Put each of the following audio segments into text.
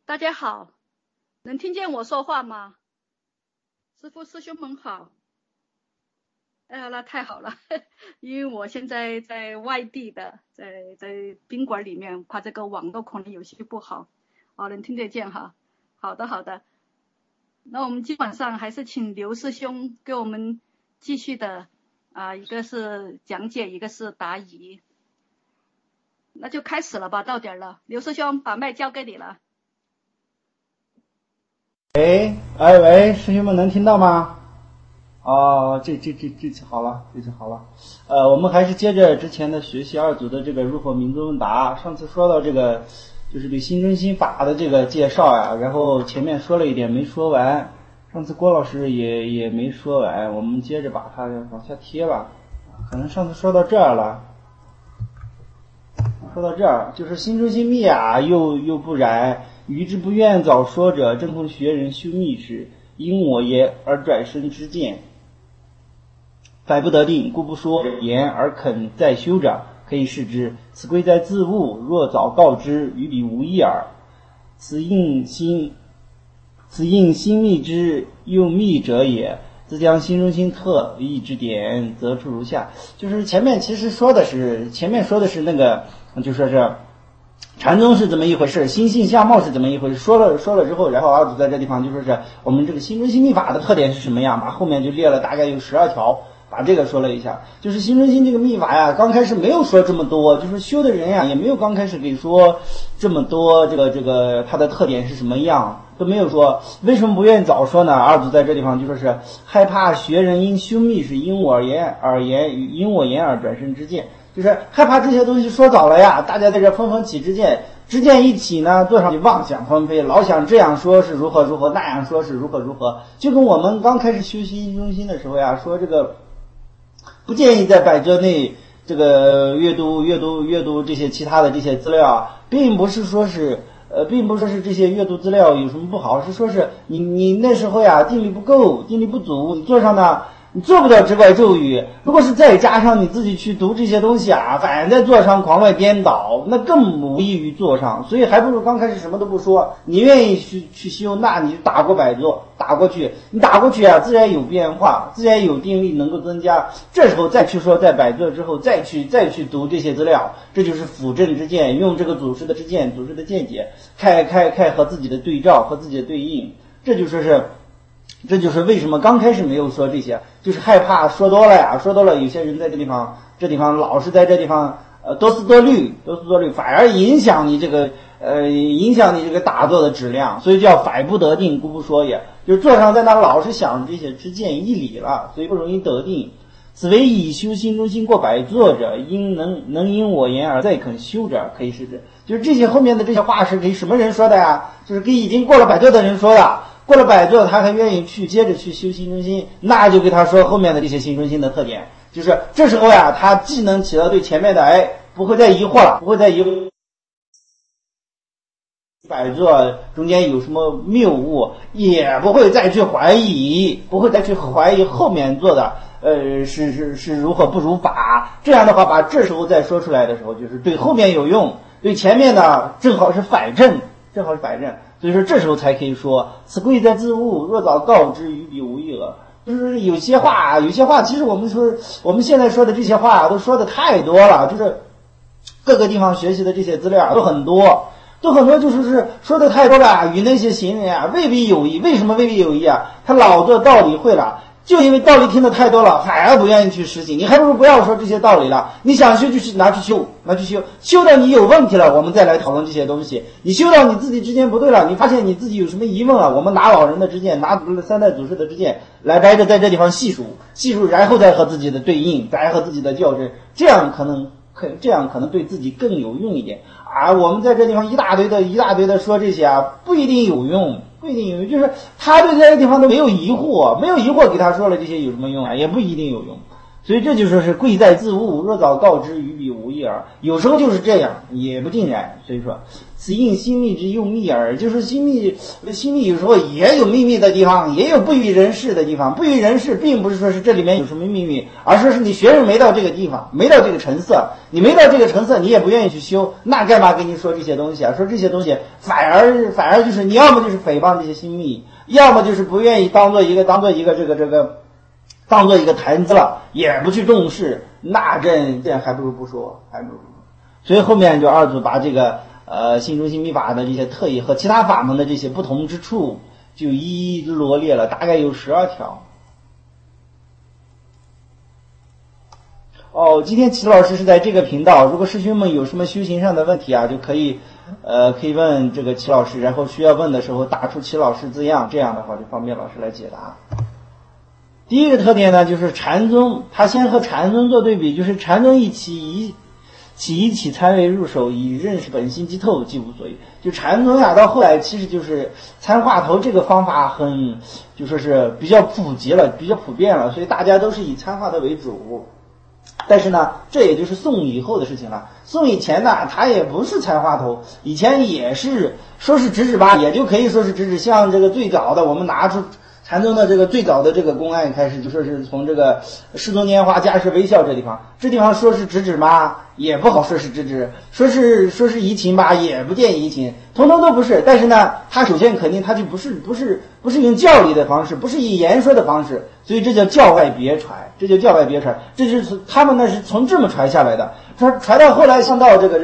大家好，能听见我说话吗？师父师兄们好。哎呀，那太好了，因为我现在在外地的，在宾馆里面，怕这个网络可能有些不好。能听得见哈。好的好的，那我们今晚上还是请刘师兄给我们继续的一个是讲解，一个是答疑。那就开始了吧，到点了，刘师兄把麦交给你了。 喂，师兄们能听到吗？这次好了，我们还是接着之前的学习二组的这个如何名字问答。上次说到这个就是对新真心法的这个介绍呀，然后前面说了一点没说完，上次郭老师也没说完，我们接着把它往下贴吧。可能上次说到这儿了，就是心中心密又不然，愚之不愿早说者，正恐学人修密时，因我言而转身之见，百不得定，故不说言而肯再修者，可以视之。此贵在自悟，若早告之，与彼无异耳。此应心密之又密者也。自将心中心特意之点，则出如下。就是前面说的是那个，就说是禅宗是怎么一回事，心性相貌是怎么一回事。说了之后，然后二祖在这地方就说是我们这个心中心密法的特点是什么样，把后面就列了大概有12条，把这个说了一下。就是心中心这个密法呀，刚开始没有说这么多，就是修的人呀也没有刚开始给说这么多，这个它的特点是什么样都没有说。为什么不愿意早说呢？二祖在这地方就说是害怕学人因修密是因我言而转身之见，就是害怕这些东西说早了呀，大家在这纷纷起之见一起呢，坐上去妄想纷飞，老想这样说是如何，那样说是如何。就跟我们刚开始修心中心的时候呀，说这个不建议在百遮内这个阅读这些其他的这些资料，并不是说是这些阅读资料有什么不好，是说是你那时候呀定力不够，定力不足，你坐上呢你做不了直怪咒语。如果是再加上你自己去读这些东西反正在座上狂乱颠倒，那更无异于座上。所以还不如刚开始什么都不说，你愿意去修，那你打过百座，打过去自然有变化，自然有定力能够增加。这时候再去说，在百座之后再去读这些资料，这就是辅正之见，用这个祖师的见解开和自己的对照和自己的对应。这就是为什么刚开始没有说这些，就是害怕说多了有些人在这地方老是在这地方多思多虑，反而影响你这个打坐的质量。所以叫反不得定，故不说也，就是坐上在那老是想这些之见一理了，所以不容易得定。此为以修心中心过百座者，能因我言而再肯修者，可以是指就是这些后面的这些话是给什么人说的呀？就是给已经过了百座的人说的。过了百座他还愿意接着去修心中心，那就给他说后面的这些心中心的特点。就是这时候呀，他既能起到对前面的不会再疑惑了，百座中间有什么谬误，也不会再去怀疑后面做的是如何不如法。这样的话把这时候再说出来的时候，就是对后面有用，对前面呢正好是反正。所以说这时候才可以说此贵在自悟，若早告之，与彼无异耳。就是有些话其实我们现在说的这些话都说的太多了，就是各个地方学习的这些资料都很多，就是说的太多了，与那些行人未必有益。为什么未必有益他老做道理会了，就因为道理听得太多了，反而不愿意去实行。你还不如不要说这些道理了，你想修就去拿去修到你有问题了，我们再来讨论这些东西。你修到你自己之间不对了，你发现你自己有什么疑问了，我们拿老人的知见，拿三代祖师的知见来挨着在这地方细数，然后再和自己的对应，再和自己的校正，这样可能对自己更有用一点。我们在这地方一大堆的说这些不一定有用，就是他对这些地方都没有疑惑给他说了这些有什么用也不一定有用。所以这就说是贵在自悟，若早告之，与彼无异耳。有时候就是这样，也不尽然。所以说此应心密之又密耳。就是心密有时候也有秘密的地方，也有不与人事的地方。不与人事并不是说是这里面有什么秘密，而说是你学生没到这个地方，没到这个层次，你没到这个层次，你也不愿意去修，那干嘛跟你说这些东西啊？说这些东西反而就是你要么就是诽谤这些心密，要么就是不愿意当做一个谈资了，也不去重视，那这还不如不说，所以后面就二祖把这个心中心密法的这些特异和其他法门的这些不同之处就一一罗列了，大概有12条。今天齐老师是在这个频道，如果师兄们有什么修行上的问题啊，就可以问这个齐老师，然后需要问的时候打出齐老师字样，这样的话就方便老师来解答。第一个特点呢，就是禅宗，他先和禅宗做对比，就是禅宗以起参为入手，以认识本心即透，即无所谓。就禅宗呀，到后来其实就是参话头这个方法就说是比较普及了，比较普遍了，所以大家都是以参话头为主。但是呢，这也就是宋以后的事情了。宋以前呢，他也不是参话头，以前也是说是直指吧，也就可以说是直指。像这个最早的，我们拿出禅宗的这个最早的这个公案开始，就说是从这个世宗年华家世微笑这地方说是直指吗？也不好说是直指，说是移情吧，也不建议移情，通通都不是。但是呢，他首先肯定他就不是用教理的方式，不是以言说的方式，所以这叫教外别传，这就是他们呢是从这么传下来的。传到后来，像到这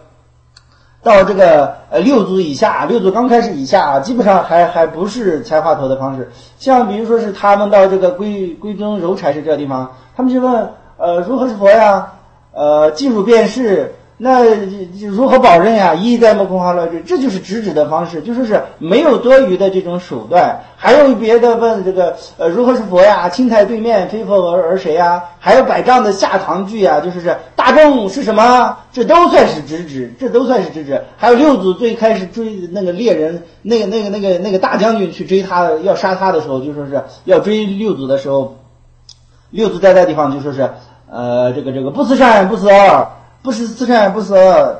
个六祖以下，六祖刚开始以下，基本上还不是参话头的方式。像比如说是他们到这个归宗柔禅师这个地方，他们就问如何是佛呀？记住便是，那如何保证呀？一在莫空花乱坠，这就是直指的方式，就说是没有多余的这种手段。还有别的问这个如何是佛呀？青苔对面非佛而谁呀？还有百丈的下堂句呀，就是大众是什么？这都算是直指。还有六祖最开始追那个猎人，那个大将军去追他，要杀他的时候，就说是要追六祖的时候，六祖在那地方就说是这个不思善不思恶，不是思善不思恶，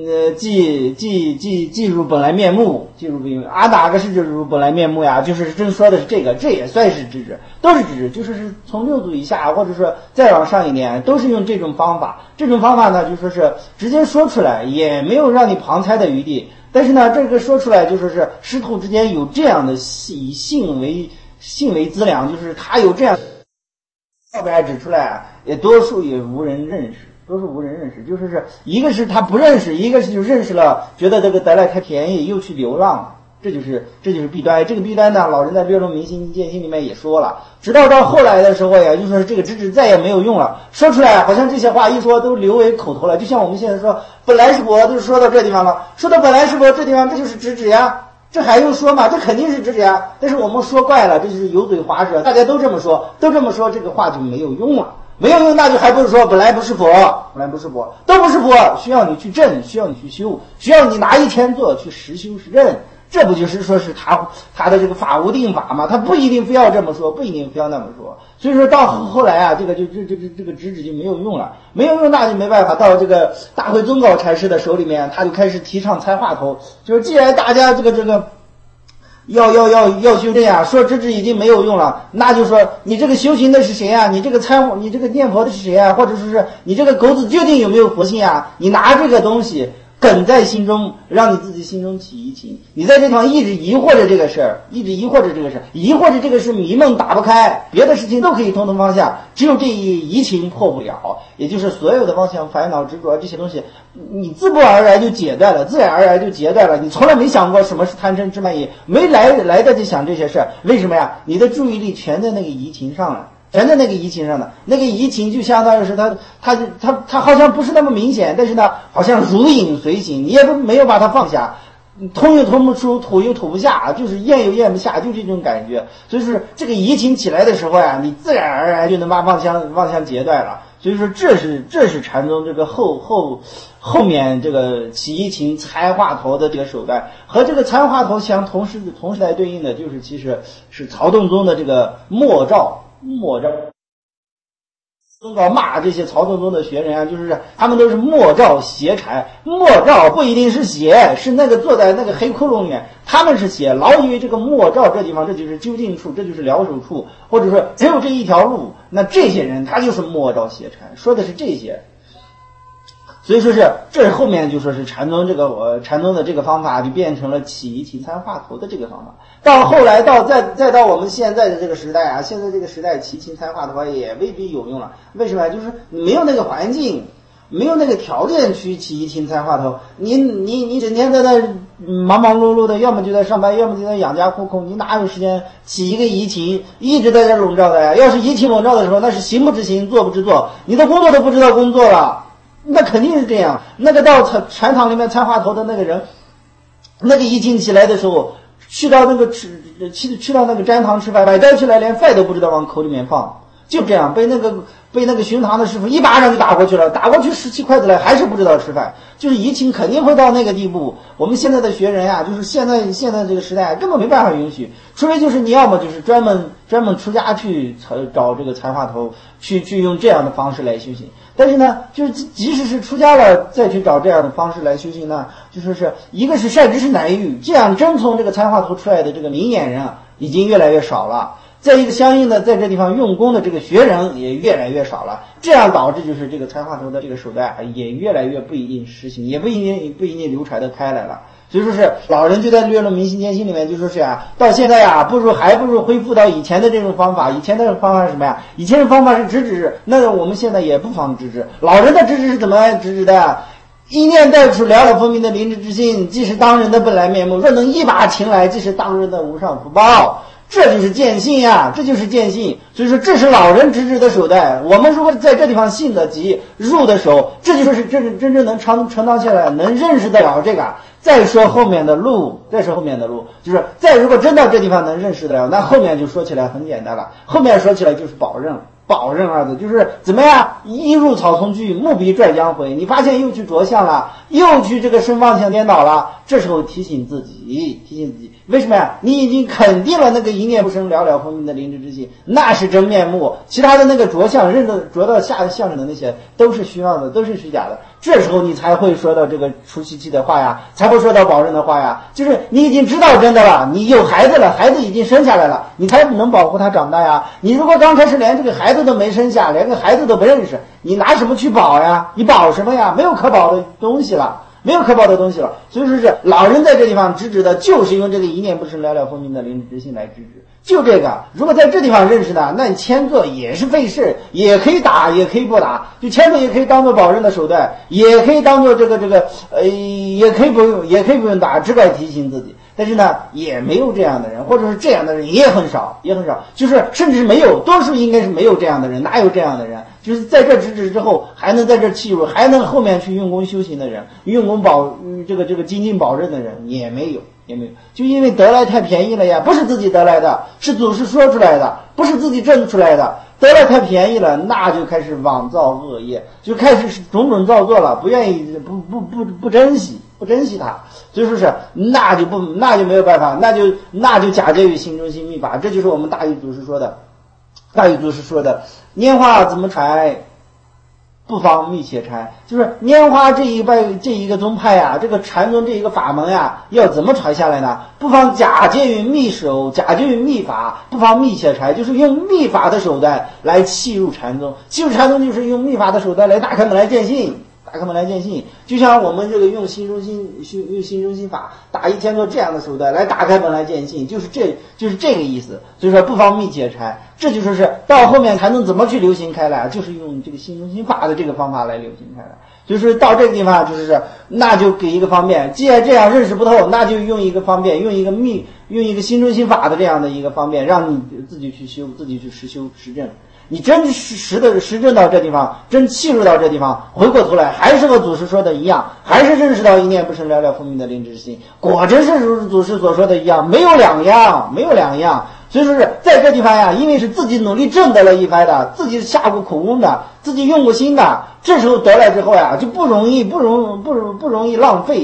即入本来面目，哪个是就入本来面目呀？就是真说的是这个，这也算是直指，都是直指，就是从六祖以下，或者说再往上一点，都是用这种方法。这种方法呢，就说是直接说出来，也没有让你旁猜的余地。但是呢，这个说出来就说是师徒之间有这样的以性为资粮，就是他有这样。后边指出来也多数也无人认识，就是一个是他不认识，一个是就认识了，觉得这个得来太便宜，又去流浪了，这就是弊端。这个弊端呢，老人在《辩论明心见性》里面也说了，直到后来的时候呀，就说这个直指再也没有用了，说出来好像这些话一说都留为口头了，就像我们现在说本来是佛，都说到这地方了，说到本来是佛这地方，这就是直指呀。这还用说吗？这肯定是直指呀！但是我们说怪了，这就是油嘴滑舌，大家都这么说，这个话就没有用了，那就还不是说本来不是佛，都不是佛，需要你去证，需要你去修，需要你拿一天做去实修实证，这不就是说是他的这个法无定法吗？他不一定非要这么说，不一定非要那么说。所以说到后来啊，这个直指就没有用了，那就没办法。到这个大慧宗高禅师的手里面，他就开始提倡参话头，就是既然大家这个要修正呀，说直指已经没有用了，那就说你这个修行的是谁呀？你这个念佛的是谁呀？或者说是你这个狗子究竟有没有佛性呀？你拿这个东西梗在心中，让你自己心中起疑情。你在这地方一直疑惑着这个事儿，疑惑着这个事迷梦打不开，别的事情都可以通通放下，只有这一疑情破不了，也就是所有的妄想、烦恼、执着这些东西，你自然而然就截断了。你从来没想过什么是贪嗔痴慢疑，没来得及想这些事儿，为什么呀？你的注意力全在那个疑情上了。全在那个疑情上的，那个疑情就相当于是他好像不是那么明显，但是呢，好像如影随形，你也没有把它放下，通又通不出，吐又吐不下，就是咽又咽不下，就这种感觉。所以说这个疑情起来的时候呀，你自然而然就能把妄想截断了。所以说这是禅宗这个后面这个起疑情参话头的这个手段，和这个参话头同时来对应的就是其实是曹洞宗的这个默照。 宗稿骂这些曹洞宗的学人啊，就是他们都是莫照邪禅，莫照不一定是邪，是那个坐在那个黑窟窿里面，他们是邪，老以为这个莫照这地方这就是究竟处，这就是了手处，或者说只有这一条路，那这些人他就是莫照邪禅，说的是这些。所以说是这后面就说是禅宗禅宗的这个方法就变成了起疑勤参话头的这个方法。到后来再到我们现在的这个时代啊，现在这个时代起勤参话头也未必有用了。为什么？就是没有那个环境，没有那个条件去起疑勤参话头。你整天在那忙忙碌碌的，要么就在上班，要么就在养家糊口，你哪有时间起一个疑勤一直在这笼罩的呀？要是疑勤笼罩的时候，那是行不知行，做不知做，你的工作都不知道工作了。那肯定是这样。那个到禅堂里面参话头的那个人，那个一进起来的时候，去到那个去到那个斋堂吃饭，摆斋起来连饭都不知道往口里面放，就这样被那个巡堂的师傅一巴掌就打过去了，打过去17筷子来，还是不知道吃饭。就是疑情肯定会到那个地步。我们现在的学人呀，就是现在这个时代根本没办法允许，除非就是你要么就是专门出家去找这个参话头，去用这样的方式来修行。但是呢，就是即使是出家了再去找这样的方式来修行呢，就说是一个是善知识难遇，这样真从这个参话头出来的这个明眼人啊，已经越来越少了。再一个相应的，在这地方用功的这个学人也越来越少了，这样导致就是这个参话头的这个手段也越来越不一定实行，也不一定流传的开来了。所以说是老人就在《略论明心见性》里面就说是啊，到现在呀，还不如恢复到以前的这种方法。以前的方法是什么呀？以前的方法是直指，那我们现在也不妨直指。老人的直指是怎么直指的？一念带出了了分明的灵智之心，即是当人的本来面目。若能一把擒来，即是当人的无上福报。这就是见性呀，这就是见性。所以说这是老人直指的手段。我们如果在这地方信得急，入的手，这就是真正能承当下来，能认识得了这个。再说后面的路，就是如果真到这地方能认识得了，那后面就说起来很简单了。后面说起来就是保任二字，就是怎么样，一入草丛去，目必拽将回。你发现又去着相了，又去这个身方向颠倒了，这时候提醒自己，为什么呀？你已经肯定了那个一念不生了了分明的灵智之心，那是真面目，其他的那个着相着到下相的那些都是虚妄的，都是虚假的。这时候你才会说到这个出气气的话呀，才会说到保任的话呀。就是你已经知道真的了，你有孩子了，孩子已经生下来了，你才能保护他长大呀。你如果刚开始连这个孩子都没生下，连个孩子都不认识，你拿什么去保呀？你保什么呀？没有可保的东西了。所以说是老人在这地方直指的就是用这个一念不生了了分明的灵智之心来直指。就这个，如果在这地方认识的，那你签字也是费事，也可以打，也可以不打，就签字也可以当做保任的手段，也可以当做也可以不用打，只管提醒自己。但是呢，也没有这样的人，或者是这样的人也很少，就是甚至没有，多数应该是没有这样的人，哪有这样的人？就是在这直指之后，还能在这契入，还能后面去用功修行的人，用功这个精进保任的人也没有，就因为得来太便宜了呀，不是自己得来的，是祖师说出来的，不是自己挣出来的，得来太便宜了，那就开始妄造恶业，就开始种种造作了，不愿意不珍惜它。所以说是那就没有办法，那就假借于心中心密法。这就是我们大禹祖师说的拈花怎么采，不妨密且禅。就是拈花这一个宗派呀，这个禅宗这一个法门呀，要怎么传下来呢？不妨假借于密手，假借于密法，不妨密且禅，就是用密法的手段来契入禅宗。契入禅宗就是用密法的手段来打开门来见性。就像我们这个用心中心法打1000个这样的手段来打开门来见性，就是这个意思。所以说不妨密且禅，这就说是到后面才能怎么去流行开来，就是用这个心中心法的这个方法来流行开来。就是到这个地方，就是那就给一个方便，既然这样认识不透，那就用一个方便，用一个心中心法的这样的一个方便，让你自己去修，自己去实修实证。你真实证到这地方，真契入到这地方，回过头来还是和祖师说的一样，还是认识到一念不生了了分明的灵智之心，果真是如祖师所说的一样，没有两样。所以说是在这地方呀，因为是自己努力挣得了一番的，自己下过苦功的，自己用过心的，这时候得来之后呀，就不容易浪费，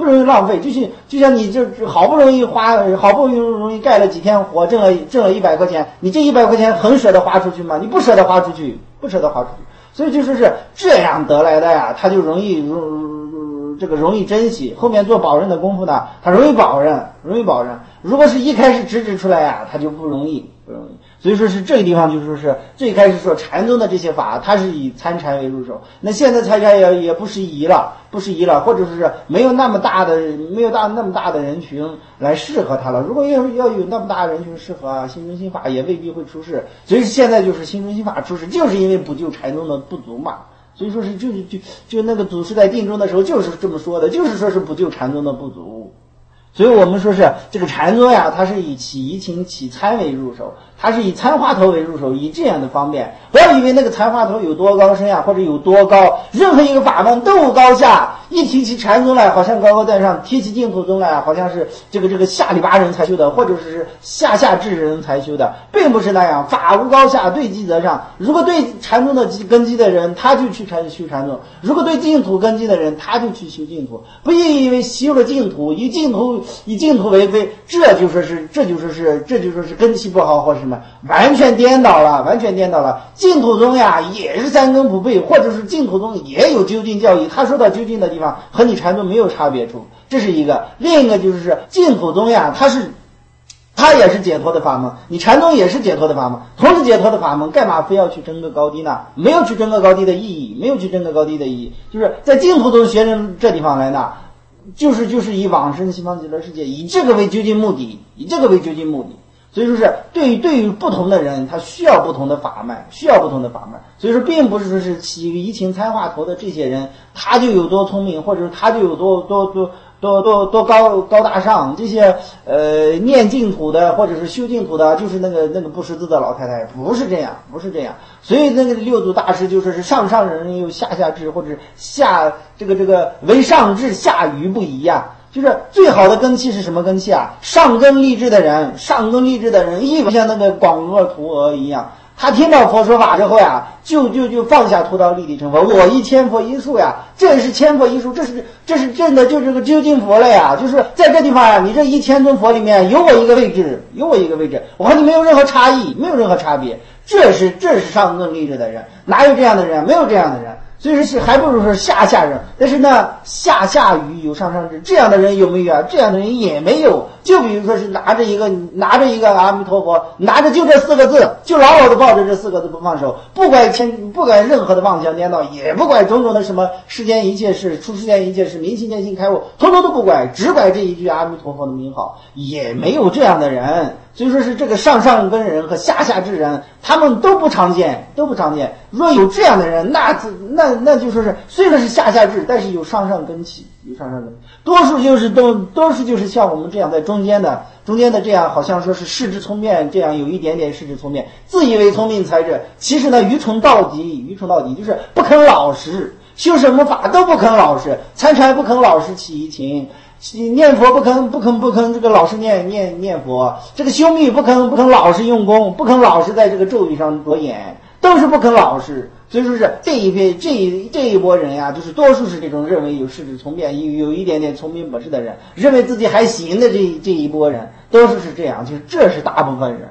不容易浪费。就像你这好不容易盖了几天火，挣了100块钱，你这100块钱很舍得花出去吗？你不舍得花出去。所以就是这样得来的呀，他就容易珍惜。后面做保任的功夫呢，他容易保任。如果是一开始直指出来呀，他就不容易。所以说是这个地方，就说是最开始说禅宗的这些法，它是以参禅为入手。那现在参禅也不适宜了，或者是没有那么大的人群来适合他了。如果要有那么大的人群适合啊，心中心法也未必会出世。所以现在就是心中心法出世，就是因为补救禅宗的不足嘛。所以说是就那个祖师在定中的时候就是这么说的，就是说是补救禅宗的不足。所以我们说是这个禅宗呀，它是以起疑情起参为入手，它是以参话头为入手，以这样的方便。不要以为那个参话头有多高深呀，或者有多高，任何一个法门都无高下。一提起禅宗来，好像高高在上；提起净土宗来，好像是这个下里巴人才修的，或者是下至人才修的，并不是那样。法无高下，对机则上。如果对禅宗的根基的人，他就去修禅宗；如果对净土根基的人，他就去修净土。不因为修了净土，以净土为非，这就说是根基不好或什么，完全颠倒了。净土宗呀，也是三根不悖，或者是净土宗也有究竟教义。他说到究竟的地方和你禅宗没有差别处，这是一个。另一个就是净土宗呀，它也是解脱的法门，你禅宗也是解脱的法门，同是解脱的法门，干嘛非要去争个高低呢？没有去争个高低的意义，就是在净土宗学生这地方来呢，就是以往生西方极乐世界，以这个为究竟目的。所以说是对于不同的人，他需要不同的法脉。所以说并不是说是起疑情参话头的这些人，他就有多聪明，或者是他就有多高大上。这些念净土的或者是修净土的，就是那个不识字的老太太，不是这样。所以那个六祖大师就说是上人有下智，或者下这个为上智下愚不一样。就是最好的根器是什么根器啊？上根立志的人，一不像那个广恶徒儿一样，他听到佛说法之后呀，就放下屠刀立地成佛。我一千佛一术呀，这是千佛一术，这是真的，就是这个究竟佛了呀。就是在这地方啊，你这1000尊佛里面有我一个位置，我和你没有任何差异，没有任何差别。这是上根立志的人，哪有这样的人？没有这样的人。所以说还不如说下人，但是呢下愚有上智，这样的人有没有啊？这样的人也没有。就比如说是拿着一个阿弥陀佛，拿着就这4个字，就牢牢的抱着这4个字不放手，不管任何的妄想颠倒，也不管种种的什么世间一切事、出世间一切事、明心见性开悟，统统都不管，只管这一句阿弥陀佛的名号，也没有这样的人。所以说是这个上根人和下智人，他们都不常见。若有这样的人，那就说是虽然是下智，但是有上根器，多数就是像我们这样在中间的这样，好像说是视之聪辩，这样有一点点视之聪辩，自以为聪明才智，其实呢愚蠢到底，就是不肯老实，修什么法都不肯老实，参禅不肯老实起疑情，念佛不肯这个老实念佛，这个修密不肯老实用功，不肯老实在这个咒语上着眼，都是不肯老实。所以说是这一波人呀，就是多数是这种认为有视之聪辩，有一点点聪明本事的人，认为自己还行的这一波人，多数是这样，就是这是大部分人。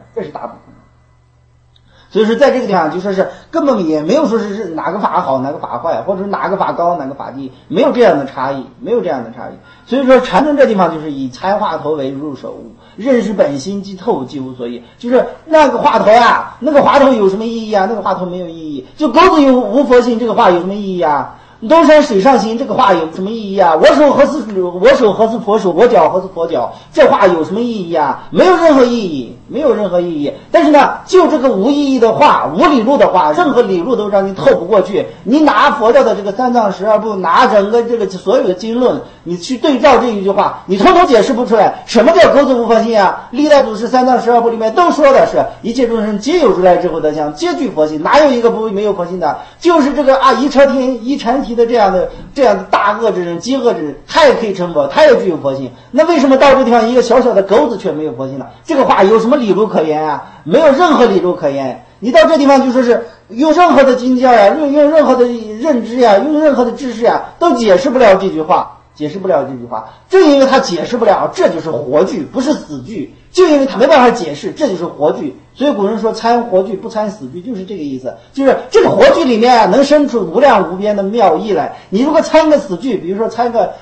所以说在这个地方就说是根本也没有说是哪个法好哪个法坏，或者哪个法高哪个法低，没有这样的差异。所以说禅宗这地方就是以参话头为入手，认识本心即透即无所益。就是那个话头呀，那个话头有什么意义啊？那个话头没有意义。就狗子有无佛性，这个话有什么意义啊？东山水上行，这个话有什么意义啊？我手何似佛手，我脚何似佛脚，这话有什么意义啊？没有任何意义。但是呢，就这个无意义的话，无理路的话，任何理路都让你透不过去。你拿佛教的这个3藏12部，拿整个这个所有的经论，你去对照这一句话，你统统解释不出来。什么叫狗子无佛性啊？历代祖师3藏12部里面都说的是一切众生皆有如来智慧德相，皆具佛性，哪有一个没有佛性的？就是这个一禅体的这样的大恶之人、极恶之人，他也可以成佛，他也具有佛性。那为什么到这地方一个小小的狗子却没有佛性呢？这个话有什么理路可言啊？没有任何理路可言。你到这地方就说是用任何的经教呀，用任何的认知呀，用任何的知识呀，都解释不了这句话。 解释不了这句话。正因为他解释不了，这就是活句，不是死句。就因为他没办法解释，这就是活句。所以古人说参活句不参死句，就是这个意思。就是这个活句里面啊，能生出无量无边的妙义来。你如果参个死句，比如说参个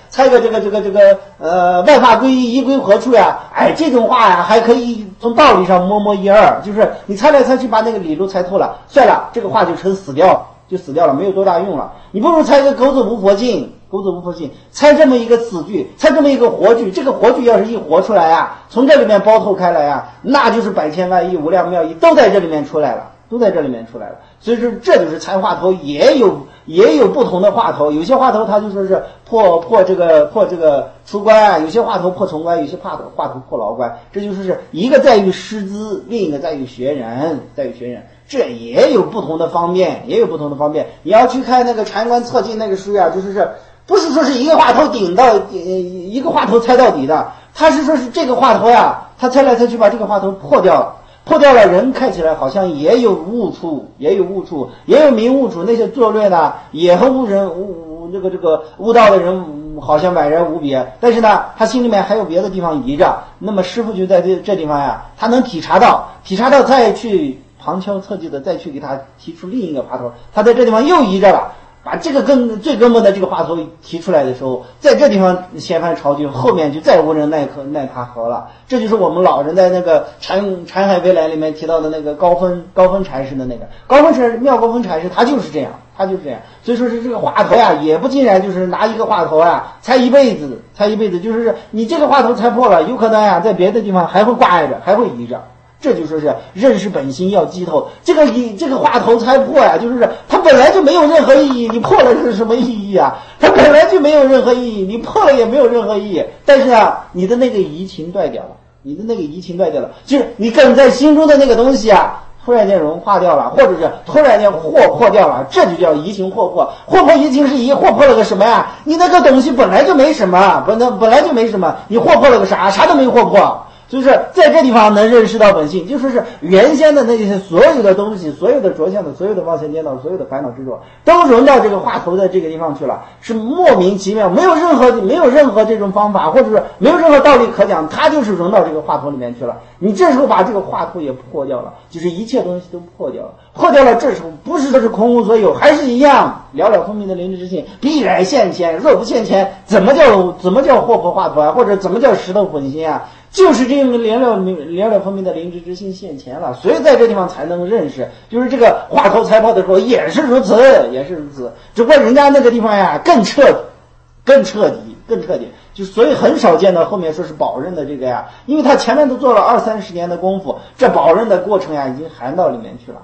外发归一，一归何处呀？哎，这种话呀，还可以从道理上摸摸一二。就是你猜来猜去，把那个理路猜透了，算了，这个话就成死掉了。就死掉了，没有多大用了。你不如猜个狗子无佛性，狗子无佛性，猜这么一个死句，猜这么一个活句。这个活句要是一活出来啊，从这里面包透开来啊，那就是百千万亿无量妙义都在这里面出来了，都在这里面出来了。所以说这就是猜话头也有不同的话头，有些话头它就说是破这个出关啊，有些话头破重关，有些话头破牢关。这就是一个在于师资，另一个在于学人，这也有不同的方面，你要去看那个禅观测进那个书呀，就是不是说是一个话头顶到一个话头猜到底的，他是说是这个话头呀，他猜来猜去把这个话头破掉了，人看起来好像也有误处，也有明误处，那些作略呢也和这个悟道的人好像宛然无别，但是呢他心里面还有别的地方疑着。那么师父就在这地方呀，他能体察到再去旁敲侧击的再去给他提出另一个话头，他在这地方又疑着了，把这个最根本的这个话头提出来的时候，在这地方掀翻潮就后面就再无人奈他何了。这就是我们老人在那个禅海未来里面提到的那个高分禅师的那个妙高分禅师，他就是这样。所以说是这个话头呀，也不尽然就是拿一个话头呀猜一辈子，就是你这个话头猜破了，有可能呀在别的地方还会挂碍着，还会疑着。这就说是认识本心要击透，这个话头猜破呀，就是它本来就没有任何意义，你破了是什么意义啊？它本来就没有任何意义，你破了也没有任何意义。但是啊，你的那个移情断掉了，就是你梗在心中的那个东西啊，突然间融化掉了，或者是突然间惑破掉了，这就叫移情惑破。惑破移情是一，惑破了个什么呀？你那个东西本来就没什么，本来就没什么，你惑破了个啥都没惑破。就是在这地方能认识到本性，就说是原先的那些所有的东西，所有的着相的，所有的妄想颠倒，所有的烦恼执着，都融到这个话头的这个地方去了，是莫名其妙，没有任何这种方法，或者是没有任何道理可讲，它就是融到这个话头里面去了。你这时候把这个话头也破掉了，就是一切东西都破掉了，这时候不是说是空无所有，还是一样了了分明的灵智之性必然现前，若不现前，怎么叫惑破话头啊，或者怎么叫石头混心啊？就是这个了了分明的灵智之性现前了，所以在这地方才能认识，就是这个话头猜破的时候也是如此，只不过人家那个地方呀更彻底，就所以很少见到后面说是保任的这个呀，因为他前面都做了20-30年的功夫，这保任的过程呀已经含到里面去了。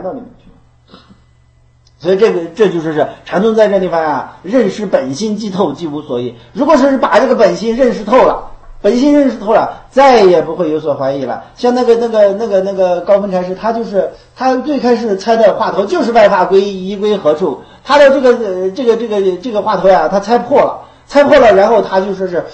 所以这就是禅宗在这地方呀，认识本心即透，即无所疑。如果说是把这个本心认识透了，再也不会有所怀疑了。像那个高分禅师，他最开始猜的话头就是外发归一，一归何处。他的这个话头呀，他猜破了，然后他就说是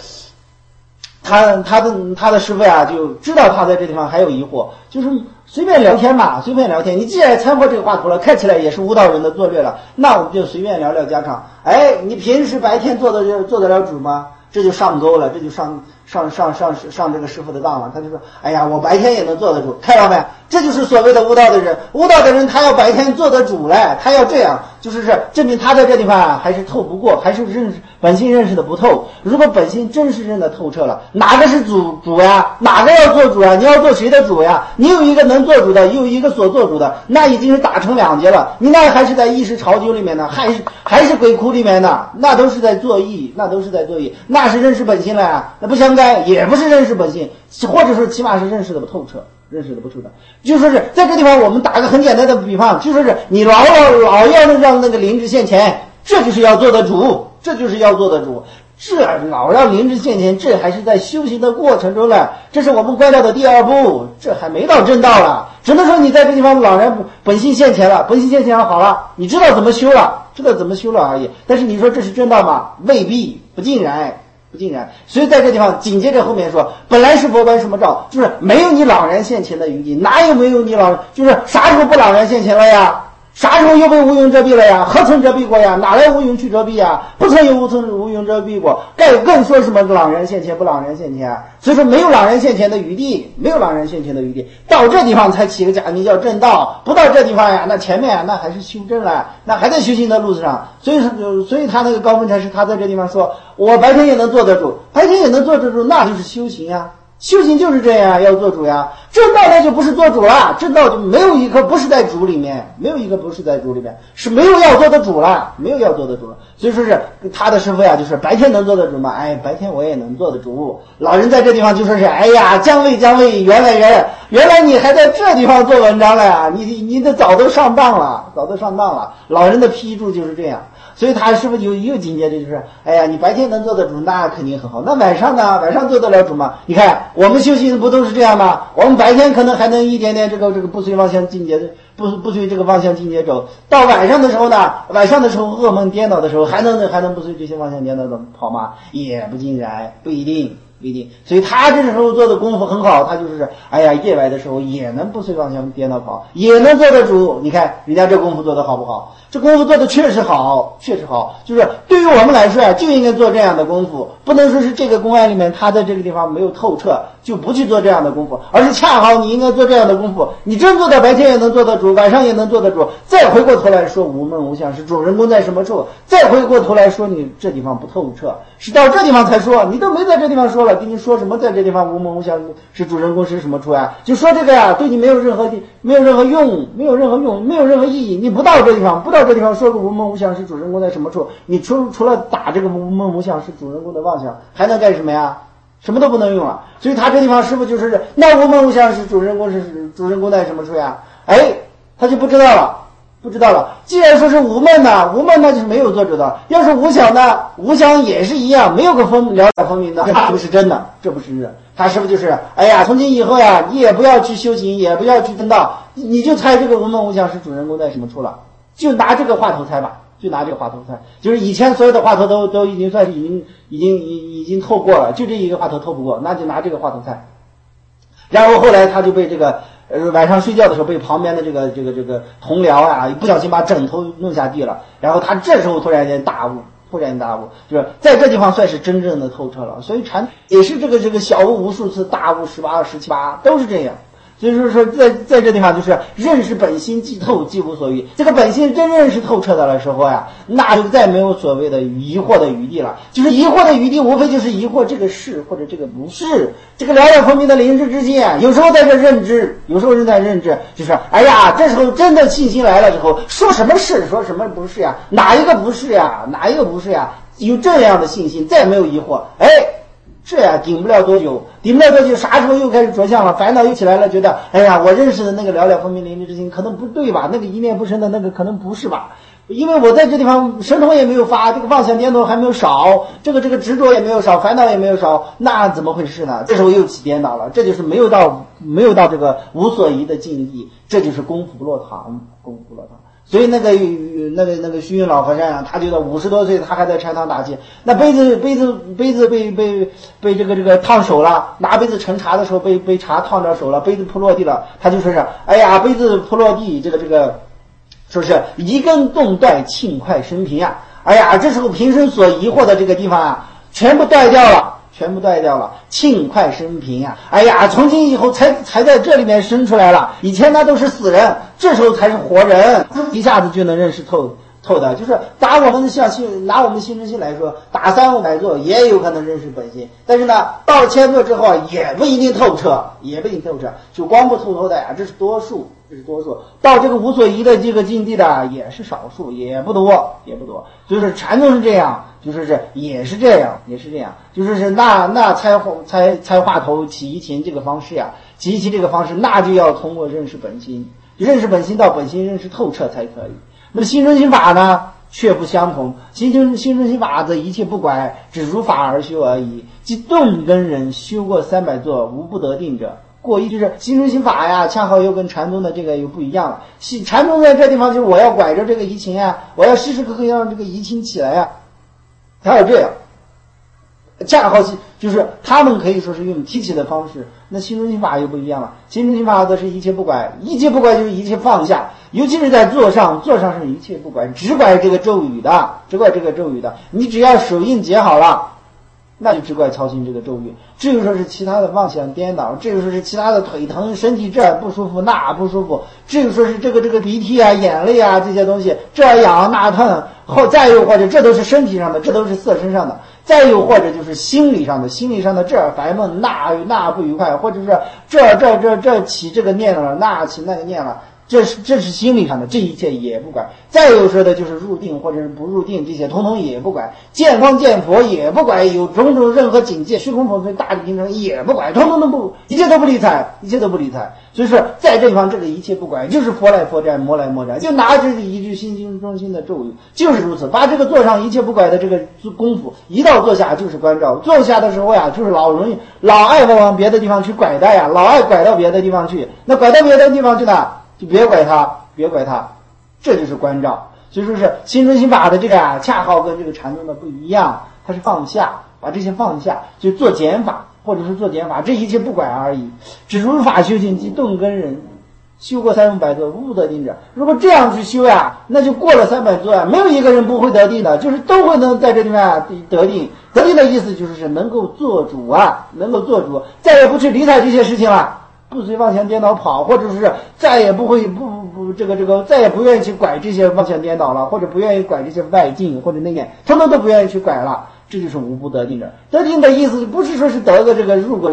他的师父呀就知道他在这地方还有疑惑，就是随便聊天。你既然猜破这个话头了，看起来也是悟道人的作略了，那我们就随便聊聊家常。哎，你平时白天做得了主吗？这就上钩了，这就上这个师傅的当了。他就说，哎呀，我白天也能做得主，看到没？这就是所谓的悟道的人，他要白天做得主来，他要这样，就是证明他在这地方啊还是透不过，还是本性认识的不透。如果本性真是认得透彻了，哪个是主呀？哪个要做主啊？你要做谁的主呀？你有一个能做主的，又有一个所做主的，那已经是打成两截了。你那还是在意识潮究里面呢，还是鬼窟里面呢？那都是在作意，那是认识本性了呀。那不相干，也不是认识本性，或者说起码是认识的不透彻。就说是在这地方我们打个很简单的比方，就说是你老要让那个灵智现前，这就是要做的主，这老让灵智现前，这还是在修行的过程中了，这是我们观照的第2步，这还没到正道了。只能说你在这地方老人本性现前了，好了，你知道怎么修了而已。但是你说这是正道吗？未必，不尽然。所以在这地方紧接着后面说，本来是佛观什么照，就是没有你朗然现前的余地，哪有没有你就是啥时候不朗然现前了呀？ 啥时候又被无云遮蔽了呀？何曾遮蔽过呀？哪来无云去遮蔽呀？不曾有无云遮蔽过，更说什么朗然现前不朗然现前啊？所以说没有朗然现前的余地，没有朗然现前的余地，到这地方才起个假名叫正道，不到这地方呀，那前面啊那还是修正了，那还在修行的路上。所以他那个高分禅师他在这地方说，我白天也能做得主，白天也能做得主，那就是修行呀。修行就是这样，要做主呀。正道那就不是做主了，正道就没有一个不是在主里面，没有一个不是在主里面，是没有要做的主了，没有要做的主了。所以说是他的师父呀，就是白天能做的主嘛，哎，白天我也能做的主。老人在这地方就说是，哎呀，将位，员外人，原来你还在这地方做文章了呀？你的早都上当了。老人的批注就是这样。所以他是不是有境界？这就是，哎呀，你白天能做得主，那肯定很好。那晚上呢？晚上做得了主吗？你看我们修行不都是这样吗？我们白天可能还能一点点这个不随妄想境界，不随这个妄想境界走。到晚上的时候呢？晚上的时候噩梦颠倒的时候，还能不随这些妄想颠倒的跑吗？也不尽然，不一定。所以他这时候做的功夫很好，他就是哎呀，夜晚的时候也能不随妄想颠倒跑，也能做得主。你看人家这功夫做得好不好？这功夫做的确实好，就是对于我们来说啊，就应该做这样的功夫，不能说是这个公案里面他在这个地方没有透彻，就不去做这样的功夫，而是恰好你应该做这样的功夫，你真做到白天也能做得主，晚上也能做得主，再回过头来说无梦无相是主人公在什么处，再回过头来说你这地方不透彻，是到这地方才说，你都没在这地方说了，跟你说什么在这地方无梦无相是主人公是什么处啊？就说这个呀，对你没有任何用，没有任何意义。你不到这地方说个无梦无相是主人公在什么处，你除了打这个无梦无相是主人公的妄想，还能干什么呀？什么都不能用了。所以他这地方是不是就是那无梦无相是主人公在什么处呀？哎，他就不知道了。既然说是无梦呢，那就是没有作者的。要是无想呢，无想也是一样，没有个了了分明的，这不是真的，这不是真的。他是不是就是哎呀，从今以后呀，你也不要去修行，也不要去正道，你就猜这个无梦无想是主人公在什么处了，就拿这个话头猜吧。就是以前所有的话头都已经算是已经透过了，就这一个话头透不过，那就拿这个话头猜。然后后来他就被这个晚上睡觉的时候被旁边的这个同僚啊不小心把枕头弄下地了，然后他这时候突然间大悟，就是在这地方算是真正的透彻了。所以禅也是这个小悟无数次，大悟18、17、8都是这样。所以说在这地方就是认识本心即透即无所欲，这个本心真认识透彻的时候呀，那就再没有所谓的疑惑的余地了。就是疑惑的余地无非就是疑惑这个是或者这个不是，这个了了分明的灵知之间，有时候在这认知，有时候人在认知，就是哎呀，这时候真的信心来了之后，说什么是说什么不是呀，哪一个不是呀，有这样的信心再没有疑惑，哎，这呀顶不了多久，啥时候又开始着相了，烦恼又起来了，觉得哎呀，我认识的那个了了分明灵知之心可能不对吧，那个一念不生的那个可能不是吧，因为我在这地方神通也没有发，这个妄想颠倒还没有少，这个执着也没有少，烦恼也没有少，那怎么回事呢？这时候又起颠倒了，这就是没有到这个无所疑的境地，这就是功夫不落堂。所以那个虚云老和尚啊，他就到50多岁，他还在禅堂打气。那杯子被这个烫手了，拿杯子盛茶的时候被茶烫着手了，杯子扑落地了，他就说是哎呀，杯子扑落地，这个说是一根动断，庆快生平啊！哎呀，这时候平生所疑惑的这个地方啊，全部断掉了，庆快生平啊！哎呀，从今以后才在这里面生出来了，以前那都是死人，这时候才是活人，一下子就能认识透的。就是拿我们的心之心来说，打300座也有可能认识本心，但是呢，到了1000座之后也不一定透彻，就光不透的呀，这是多数。到这个无所疑的这个境地的也是少数，也不多。就是禅宗是这样，也是这样，就是那猜话头起疑情这个方式呀，那就要通过认识本心到本心认识透彻才可以。那么心中心法呢却不相同，心中心法则一切不管，只如法而修而已。即顿根人修过300座，无不得定者。过一就是心中心法呀，恰好又跟禅宗的这个又不一样了。禅宗在这地方就是我要拐着这个疑情呀，我要时时刻刻要让这个疑情起来呀，还有这样。 恰好就是他们可以说是用提起的方式，那心中心法又不一样了。心中心法则是一切不拐，一切不拐就是一切放下，尤其是在座上是一切不拐，只拐这个咒语的，你只要手印结好了，那就只怪操心这个咒语。至于说是其他的妄想颠倒，至于说是其他的腿疼、身体这不舒服那不舒服，至于说是这个鼻涕啊、眼泪啊这些东西，这痒那疼，再又或者这都是身体上的，这都是色身上的，再又或者就是心理上的这烦闷那不愉快，或者是这起这个念了，那起那个念了。这是心理上的，这一切也不管。再有说的就是入定或者是不入定，这些通通也不管。见光见佛也不管，有种种任何境界，虚空否随大力平成也不管，通通都不，一切都不理睬。所以说在这地方这个一切不管，就是佛来佛战，魔来魔战，就拿这一句心经中心的咒语，就是如此。把这个座上一切不拐的这个功夫一到坐下就是关照，坐下的时候呀，就是老爱往别的地方去拐的呀，老爱拐到别的地方去，那拐到别的地方去呢？就别拐他，这就是关照。所以说是心中心法的这个恰好跟这个禅宗的不一样，它是放下，把这些放下，就做减法，或者是做减法，这一切不拐而已。只如法修行即动根人，修过300座无不得定者。如果这样去修呀，那就过了300座啊，没有一个人不会得定的，就是都会能在这地方得定。得定的意思就是能够做主，再也不去理睬这些事情了。不随妄想颠倒跑，或者是再也不会再也不愿意去拐这些妄想颠倒了，或者不愿意拐这些外境或者内念，通通都不愿意去拐了，这就是无不得定者。得定的意思不是说是得个这个入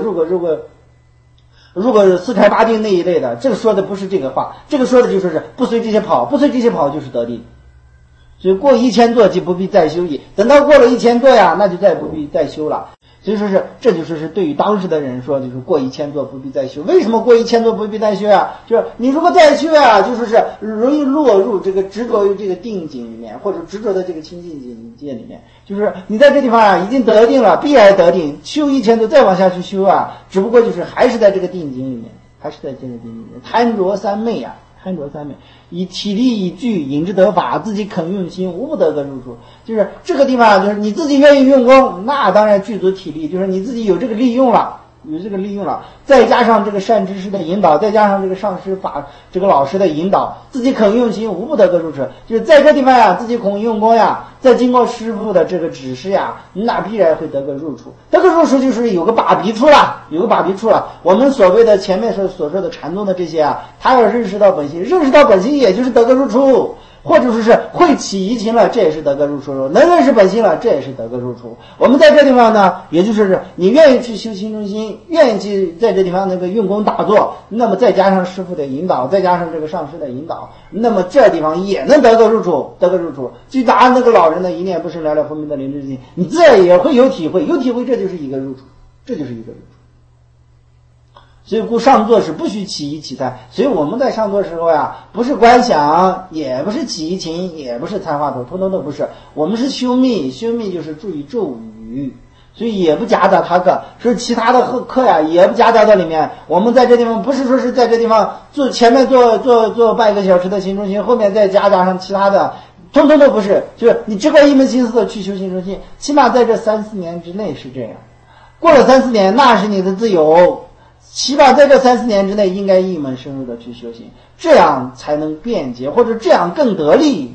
个四开八定那一类的，这个说的不是这个话，这个说的就是是不随这些跑就是得定。所以过1000座即不必再修矣，等到过了1000座呀，那就再不必再修了。所以说是，这就是对于当时的人说，就是过1000座不必再修。为什么过1000座不必再修啊？就是你如果再修啊，就是容易落入这个执着于这个定境里面，或者执着的这个清净境界里面。就是你在这地方啊，已经得定了，必然得定，修1000座再往下去修啊，只不过就是还是在这个定境里面，贪着三昧啊。以体力以具引之得法，自己肯用心，无不得个入处。就是这个地方，就是你自己愿意用功，那当然具足体力，就是你自己有这个利用了，再加上这个善知识的引导，再加上这个上师法这个老师的引导，自己肯用心，无不得个入处。就是在这地方呀，自己肯用功呀，再经过师父的这个指示呀，那必然会得个入处。得个入处就是有个把鼻处了。我们所谓的前面所说的禅宗的这些啊，他要认识到本心，也就是得个入处。或者说是会起疑情了，这也是得个入处；能认识本心了，这也是得个入处。我们在这地方呢，也就是你愿意去修心中心，愿意去在这地方那个用功打坐，那么再加上师父的引导，再加上这个上师的引导，那么这地方也能得个入处。就拿那个老人的一念不生了了分明的灵智心，你这也会有体会，这就是一个入处。所以故上座时不许起疑起猜。所以我们在上座时候呀，不是观想，也不是起疑情，也不是参话头，通通都不是。我们是修密就是注意咒语，所以也不夹杂他课，是其他的课呀也不夹杂到里面。我们在这地方不是说是在这地方前面做半个小时的心中心，后面再夹杂上其他的，通通都不是。就是你只管一门心思的去修心中心，起码在这3-4年之内是这样。过了3-4年，那是你的自由。起码在这3-4年之内，应该一门深入的去修行，这样才能便捷，或者这样更得力。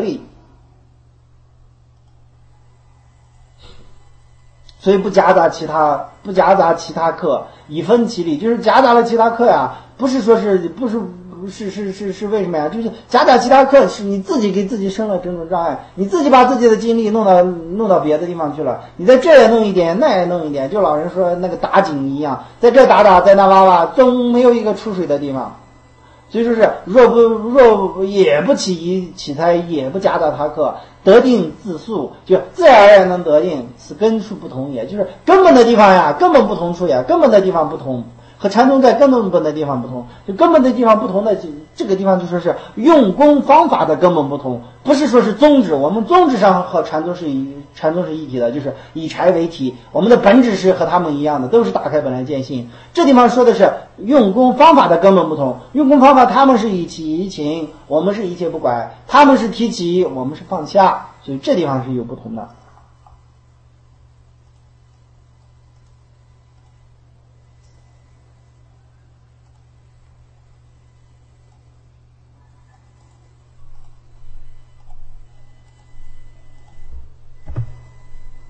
所以不夹杂其他课，以分其理，就是夹杂了其他课呀，不是为什么呀？就是夹杂其他课，是你自己给自己生了种种障碍，你自己把自己的精力弄到别的地方去了。你在这也弄一点，那也弄一点，就老人说那个打井一样，在这打，在那挖，总没有一个出水的地方。所以说是若不也不起疑起猜，也不夹杂他课，得定自速，就自然而然能得定。此根处不同也，就是根本的地方呀，根本不同处呀，根本的地方不同。和禅宗在根本的地方不同，就根本的地方不同的这个地方就说是用功方法的根本不同，不是说是宗旨。我们宗旨上和禅宗是一体的，就是以柴为体，我们的本质是和他们一样的，都是打开本来见性。这地方说的是用功方法的根本不同，用功方法他们是以起疑情，我们是一切不拐，他们是提起，我们是放下，所以这地方是有不同的。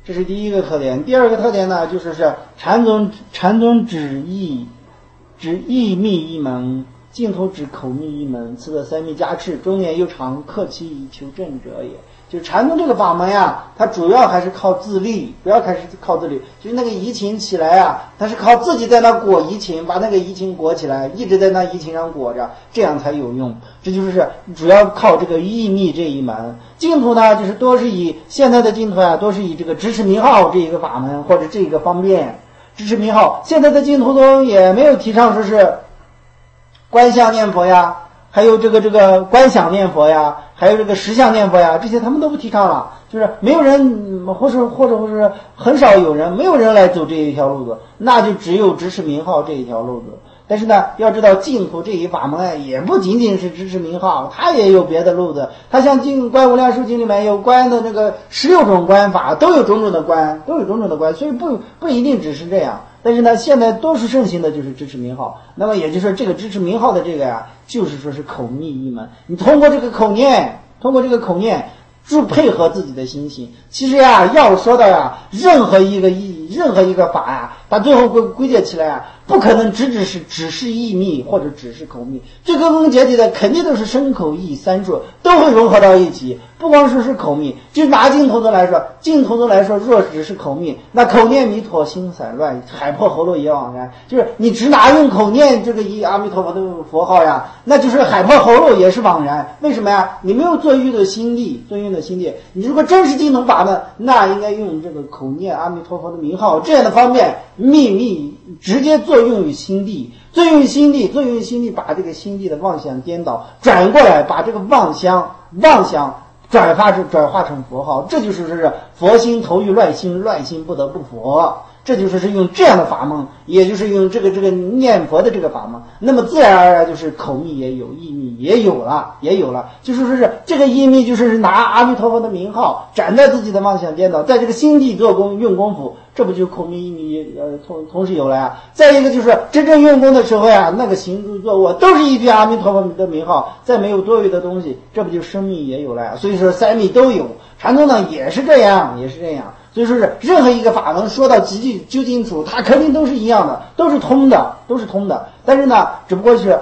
这是第一个特点。第二个特点呢，就是禅宗只意密一门，净土只口密一门，此则三密加持，中年又长，克其以求证者也。就禅宗这个法门呀，它主要还是靠自力，不要开始靠自力。就是那个移情起来啊，它是靠自己在那裹移情，把那个移情裹起来，一直在那移情上裹着，这样才有用。这就是主要靠这个意密这一门。净土呢，就是多是以现在的净土啊，多是以这个支持名号这一个法门或者这一个方便支持名号。现在的净土中也没有提倡说是观相念佛呀，还有这个观想念佛呀，还有这个实相念佛呀，这些他们都不提倡了。就是没有人或者是很少有人，没有人来走这一条路子，那就只有支持名号这一条路子。但是呢，要知道净土这一法门也不仅仅是支持名号，它也有别的路子。它像观无量寿经里面有观的那个16种观法，都有种种的观，所以不一定只是这样。但是呢，现在都是盛行的就是支持名号。那么也就是说，这个支持名号的这个呀，就是说是口密一门。你通过这个口念就配合自己的心性。其实呀，要说到呀，任何一个法呀，它最后归结起来啊，不可能只是意密或者只是口密，最根本结底的肯定都是身口意三处都会融合到一起。不光是口密，就拿净土宗来说，若只是口密，那口念弥陀心散乱，海破喉咙也枉然。就是你只拿用口念这个一阿弥陀佛的佛号呀，那就是海破喉咙也是枉然。为什么呀？你没有作用的心力。你如果真是净土法门，那应该用这个口念阿弥陀佛的名号，这样的方便秘直接作用于心地，把这个心地的妄想颠倒转过来，把这个妄想转化成佛号，这就是佛心投于乱心，乱心不得不佛。这就是用这样的法门，也就是用这个念佛的这个法门，那么自然而然就是口密也有，意密也有了，就是说是这个意密就是拿阿弥陀佛的名号斩断自己的妄想颠倒，在这个心地做功用功夫，这不就口密意密同时有了呀？再一个就是真正用功的时候呀，那个行住坐卧都是一句阿弥陀佛的名号，再没有多余的东西，这不就生密也有了呀？所以说三密都有，禅宗呢也是这样。所以说是任何一个法门说到极究竟处，它肯定都是一样的，都是通的。但是呢，只不过是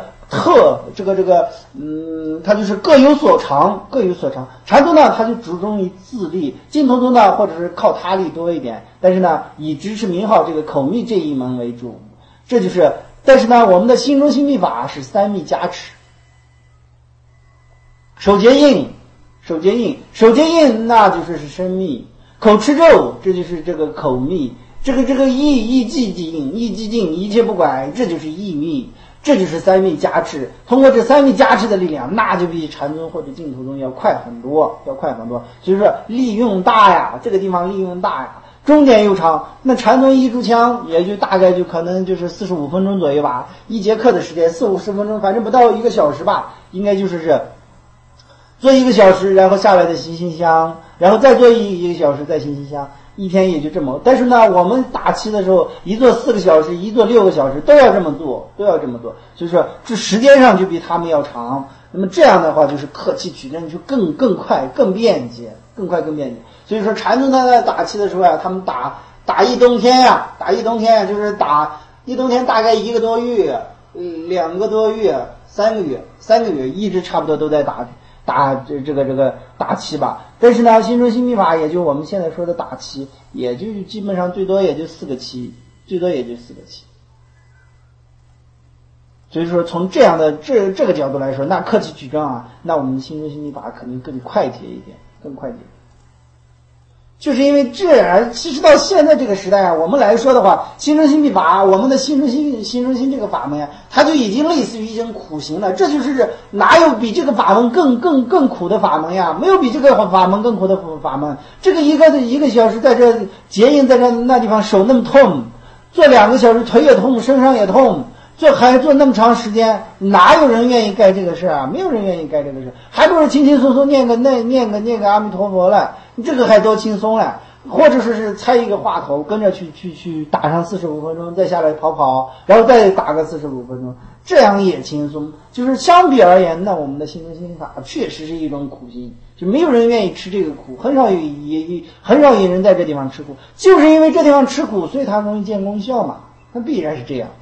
它就是各有所长。禅宗呢，它就注重于自力；净土宗呢，或者是靠他力多一点。但是呢，以支持名号这个口密这一门为主。这就是，但是呢，我们的心中心密法是三密加持，手结印，那就是身密。口持咒，这就是这个口密，这个意寂静，一切不拐，这就是意密，这就是三密加持。通过这三密加持的力量，那就比禅宗或者净土宗要快很多。所以说利用大呀，这个地方利用大呀，终点又长。那禅宗一炷香也就大概就可能就是45分钟左右吧，一节课的时间40-50分钟，反正不到1个小时吧，应该就是做1个小时，然后下来的行香，然后再做1个小时，再行香，一天也就这么。但是呢，我们打七的时候，一做4个小时，一做6个小时，都要这么做。所以说，这时间上就比他们要长。那么这样的话，就是克期取证就更快、更便捷。所以说，禅宗在打七的时候啊，他们打一冬天就是打一冬天，大概1个多月、2个多月、3个月，一直差不多都在打这个打七吧。但是呢，心中心密法也就我们现在说的打七，也就基本上最多也就4个七。所以说从这样的这个角度来说，那克期取证啊，那我们的心中心密法肯定更快捷一点。就是因为这样，其实到现在这个时代啊，我们来说的话，心中心密法，我们的心中心这个法门呀，它就已经类似于一种苦行了。这就是哪有比这个法门更苦的法门呀？没有比这个法门更苦的法门。这个一个小时在这结印，在这那地方手那么痛，做2个小时腿也痛，身上也痛。还做那么长时间，哪有人愿意干这个事啊？没有人愿意干这个事，还不如轻轻松松念个阿弥陀佛了，这个还多轻松了。 或者说是猜一个话头，跟着去打上45分钟，再下来跑，然后再打个45分钟，这样也轻松。就是相比而言呢，我们的心中心法确实是一种苦行，就没有人愿意吃这个苦，很少有人在这地方吃苦，就是因为这地方吃苦，所以它容易见功效嘛，那必然是这样。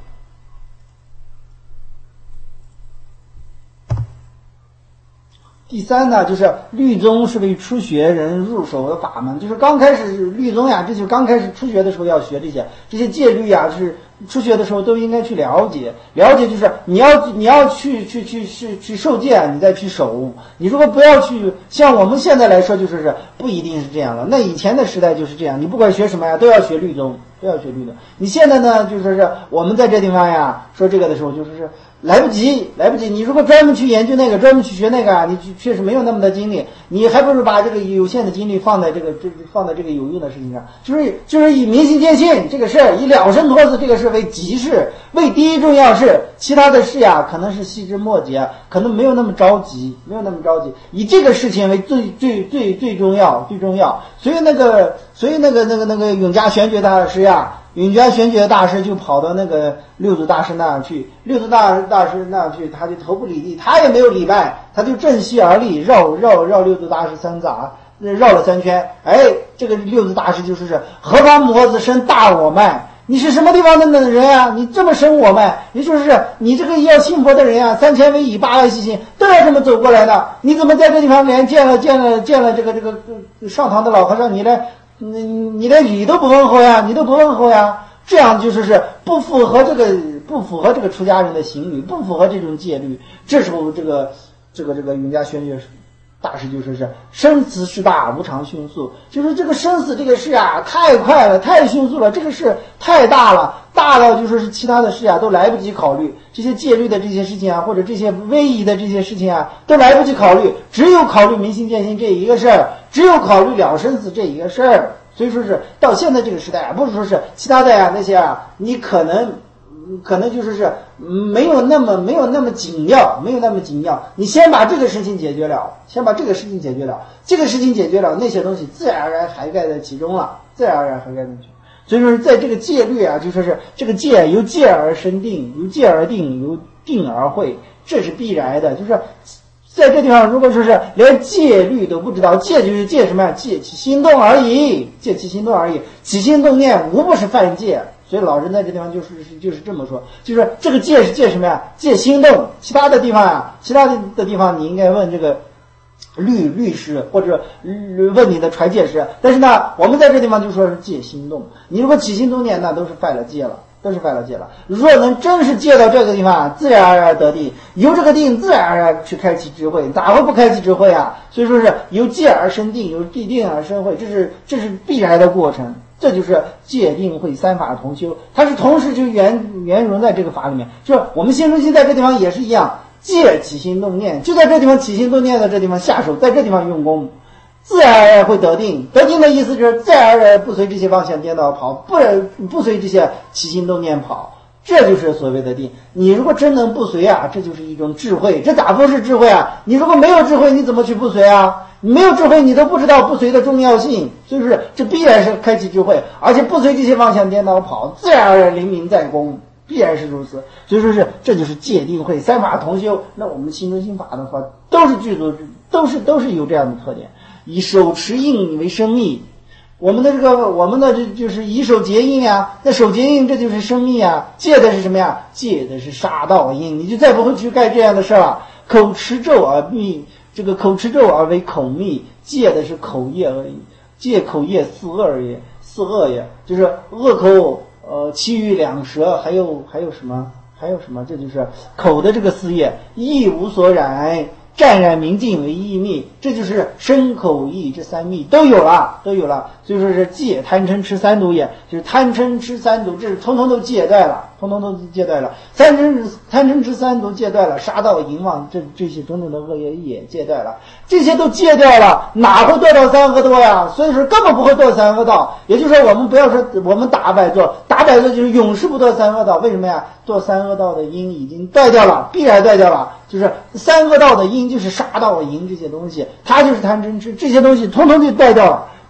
第三呢，就是律宗是为初学人入手的法门，就是刚开始律宗呀，这就刚开始初学的时候要学这些戒律呀，就是初学的时候都应该去了解，就是你要去受戒，你再去守。你如果不要去，像我们现在来说，就是不一定是这样了。那以前的时代就是这样，你不管学什么呀，都要学律宗。你现在呢，就说是我们在这地方呀说这个的时候，就是来不及。你如果专门去研究那个，专门去学那个，你确实没有那么多精力，你还不如把这个有限的精力放在这个有用的事情上。就是以明心见性这个事儿，以了生脱死这个事为急事，为第一重要事，其他的事呀可能是细枝末节，可能没有那么着急，以这个事情为最重要。所以那个永嘉玄觉大师呀，永嘉玄觉大师就跑到那个六祖大师那儿去，他就头不理地，他也没有礼拜，他就正膝而立，绕六祖大师三匝，绕了3圈。这个六祖大师就说是何方魔子生大我脉，你是什么地方的人啊？你这么生我脉，也就是你这个要信佛的人啊，3000为以8万细心都要这么走过来的，你怎么在这地方连见了这个上堂的老和尚，你连礼都不问候呀，这样就是不符合这个出家人的行律，不符合这种戒律。这时候这个永嘉玄觉大师就说是生死事大，无常迅速，就是这个生死这个事啊太快了，太迅速了，这个事太大了，大到就说是其他的事啊都来不及考虑，这些戒律的这些事情啊，或者这些威仪的这些事情啊都来不及考虑，只有考虑明心见性这一个事儿，只有考虑了生死这一个事儿。所以说是到现在这个时代啊，不是说是其他的呀那些啊，你可能就是没有那么紧要，你先把这个事情解决了，这个事情解决了，那些东西自然而然涵盖在其中了，所以说在这个戒律啊，就说是这个戒由戒而生定，由戒而定，由定而慧，这是必然的。就是在这地方，如果说是连戒律都不知道，戒就是戒什么呀？戒其心动而已，起心动念无不是犯戒。所以老人在这地方就是这么说，就是这个戒是戒什么呀？戒心动。其他的地方你应该问这个律师或者问你的传戒师，但是呢，我们在这地方就说是戒心动。你如果起心动念，那都是犯了戒了。若能真是戒到这个地方，自然而然得定，由这个定自然而然去开启智慧，咋会不开启智慧啊？所以说是由戒而生定，由定而生慧，这是必然的过程。这就是戒定慧3法同修，它是同时就圆融在这个法里面。就是我们心中心在这地方也是一样，戒起心动念，就在这地方起心动念的这地方下手，在这地方用功，自然而然会得定。得定的意思就是自然而然不随这些妄想颠倒跑，不随这些起心动念跑，这就是所谓的定。你如果真能不随啊，这就是一种智慧。这咋不是智慧啊？你如果没有智慧，你怎么去不随啊？你没有智慧，你都不知道不随的重要性，所以说这必然是开启智慧，而且不随这些妄想颠倒跑，自然而然灵明在功，必然是如此。所以说这就是戒定慧3法同修。那我们心中心法的话，都是具足，都是有这样的特点。以手持印为生密，我们的这就是以手结印啊，那手结印这就是生密啊。戒的是什么呀？戒的是杀盗印，你就再不会去干这样的事了。口持咒而密，这个口持咒而为口密，戒的是口业而已。戒口业四恶业，就是恶口其余2舌，还有什么？这就是口的这个4业，意无所染，湛然明净为意密，这就是身口意这3密都有了。所以说是戒贪嗔痴3毒也，就是贪嗔痴3毒，这是通通都戒断了，贪嗔痴3毒戒断了，杀盗淫妄这些种种的恶业也戒断了，这些都戒掉了，哪会堕到3恶道呀？所以说根本不会堕3恶道。也就是说，我们不要说我们打摆坐就是永世不堕3恶道。为什么呀？堕3恶道的因已经断掉了，必然断掉了。就是3恶道的因就是杀盗淫这些东西，它就是贪嗔痴，这些东西通通就断掉了。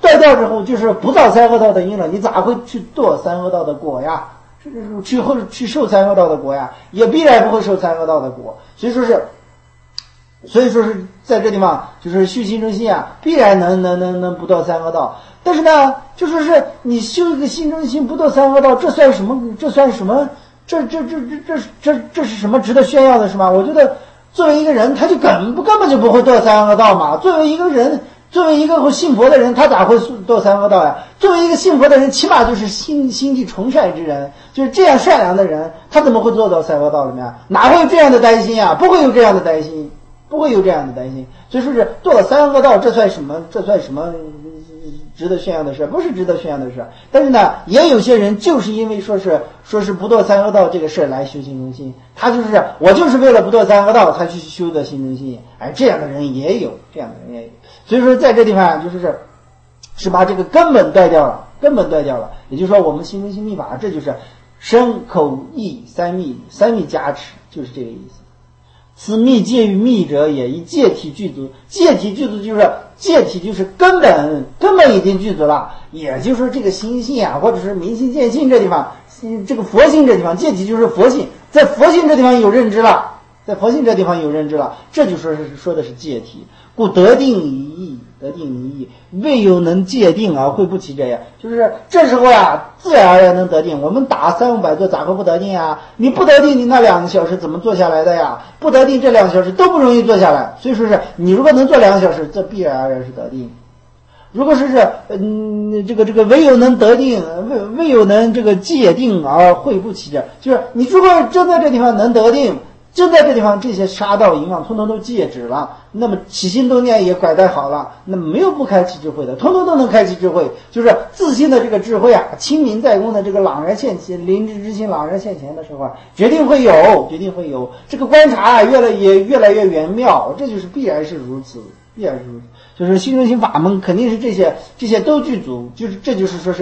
断掉之后就是不造三恶道的因了，你咋会去堕三恶道的果呀？去受三恶道的果呀，也必然不会受三恶道的果。所以说是在这地方就是修心中心啊，必然能不堕三恶道。但是呢，就说是你修一个心中心不堕三恶道，这算什么？这算什么？这是什么值得炫耀的是吗？我觉得作为一个人，他就根本就不会堕三恶道嘛。作为一个信佛的人，他咋会堕三恶道呀？作为一个信佛的人，起码就是心地纯善之人，就是这样善良的人，他怎么会做到三恶道里面？哪会有这样的担心啊？不会有这样的担心，不会有这样的担心。所以说是堕了三恶道，这算什么？值得炫耀的事？不是值得炫耀的事。但是呢，也有些人就是因为说是不堕三恶道这个事来修心中心，他就是我就是为了不堕三恶道才去修的心中心。哎，这样的人也有，所以说在这地方是把这个根本断掉了。也就是说，我们心中心密法，这就是身口意三密加持，就是这个意思。此密戒于密者也，以戒体具足。戒体就是根本已经具足了。也就是说，这个心性啊，或者是明心见性这地方，这个佛性这地方，戒体就是佛性，在佛性这地方有认知了，这就说的是戒体。故得定一意，未有能戒定而会不起者呀。就是这时候呀，自然而然能得定。我们打300-500坐，咋会不得定啊？你不得定，你那2个小时怎么坐下来的呀？不得定，这2个小时都不容易坐下来。所以说是你如果能坐2个小时，这必然而然是得定。如果说是这个唯有能得定，未有能这个戒定而会不起者，就是你如果真在这地方能得定，就在这地方，这些杀盗淫妄通通都戒止了，那么起心动念也拐带好了，那么没有不开启智慧的，通通都能开启智慧，就是自信的这个智慧啊，清明在公的这个朗然现前，灵智之心朗然现前的时候啊，决定会有这个观察啊，越来越圆妙，这就是必然是如此，就是心中心法门肯定是这些都具足，这就是说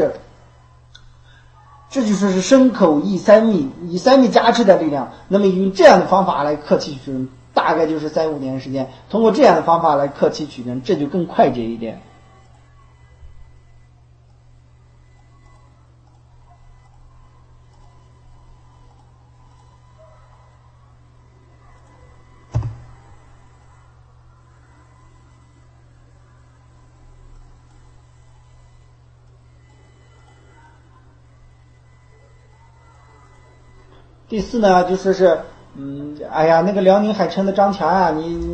是身口意三密，以三密加持的力量，那么用这样的方法来克期取证，大概就是3-5年时间，通过这样的方法来克期取证，这就更快捷一点。第4呢，就说是，哎呀，那个辽宁海城的张强啊，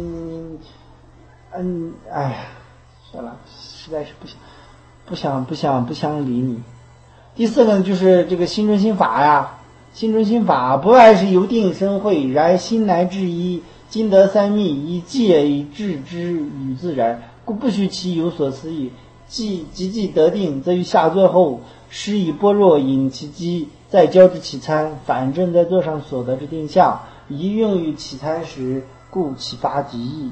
哎呀，算了，实在是不想理你。第4呢，就是这个心中心法呀，心中心法不外是由定生慧，然心乃至一，今得三密，以戒以治之与自然，故不须其有所思议。即得定，则于下座后，施以般若引其机，再交之起参，反正在座上所得之定向，宜用于起参时，故启发即义。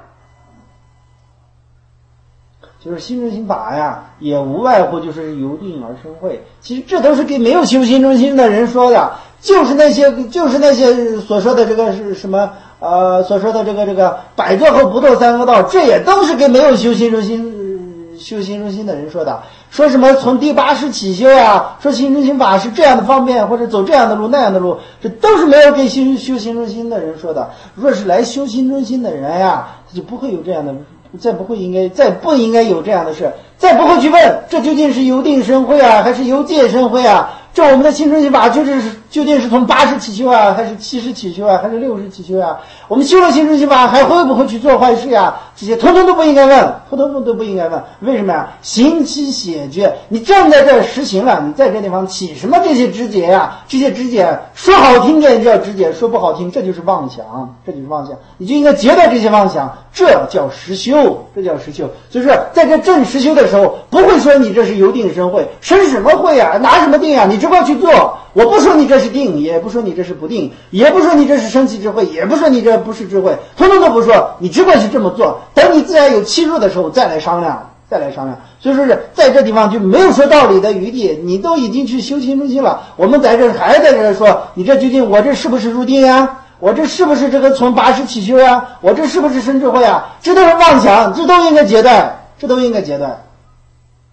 就是心中心法呀，也无外乎就是由定而生慧。其实这都是给没有修心中心的人说的，就是那些所说的这个是什么所说的这个百座后不堕三恶道，这也都是给没有修心中心的人说的。说什么从第8识起修呀，说心中心法是这样的方便，或者走这样的路那样的路，这都是没有给修心中心的人说的。若是来修心中心的人呀，他就不会有这样的，再不应该有这样的事，再不会去问这究竟是由定生慧啊，还是由戒生慧啊？这我们的心中心法究竟是从8识起修啊，还是7识起修啊，还是6识起修啊？我们修了心中心法还会不会去做坏事呀？这些通通都不应该问，都不应该问。为什么呀？行其写觉，你站在这儿实行了，你在这地方起什么这些知觉呀？这些知觉说好听点叫知觉，说不好听这就是妄想，你就应该觉得这些妄想，这叫实修。所以说在这正实修的时候，不会说你这是由定生慧，生什么慧啊，拿什么定啊？你只管去做，我不说你这是定，也不说你这是不定，也不说你这是生起智慧，也不说你这不是智慧，通通都不说，你只管去这么做，等你自然有契入的时候再来商量。所以说是在这地方就没有说道理的余地，你都已经去修心中心了，我们在这还在这说，你这究竟我这是不是入定啊？我这是不是这个从8识起修啊？我这是不是生智慧啊？这都是妄想，这都应该截断。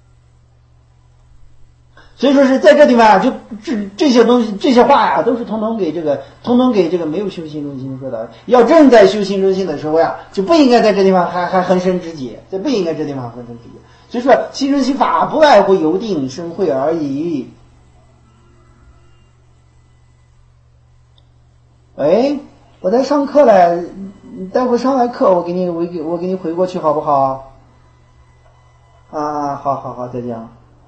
所以说是在这地方啊，就这些东西这些话呀，都是通通给这个没有修心中心说的。要正在修心中心的时候呀，就不应该在这地方还横生枝节，这不应该这地方横生枝节。所以说心中心法不外乎由定生慧而已。哎，我在上课了，待会上完课我给你回过去好不好？啊，好，再讲。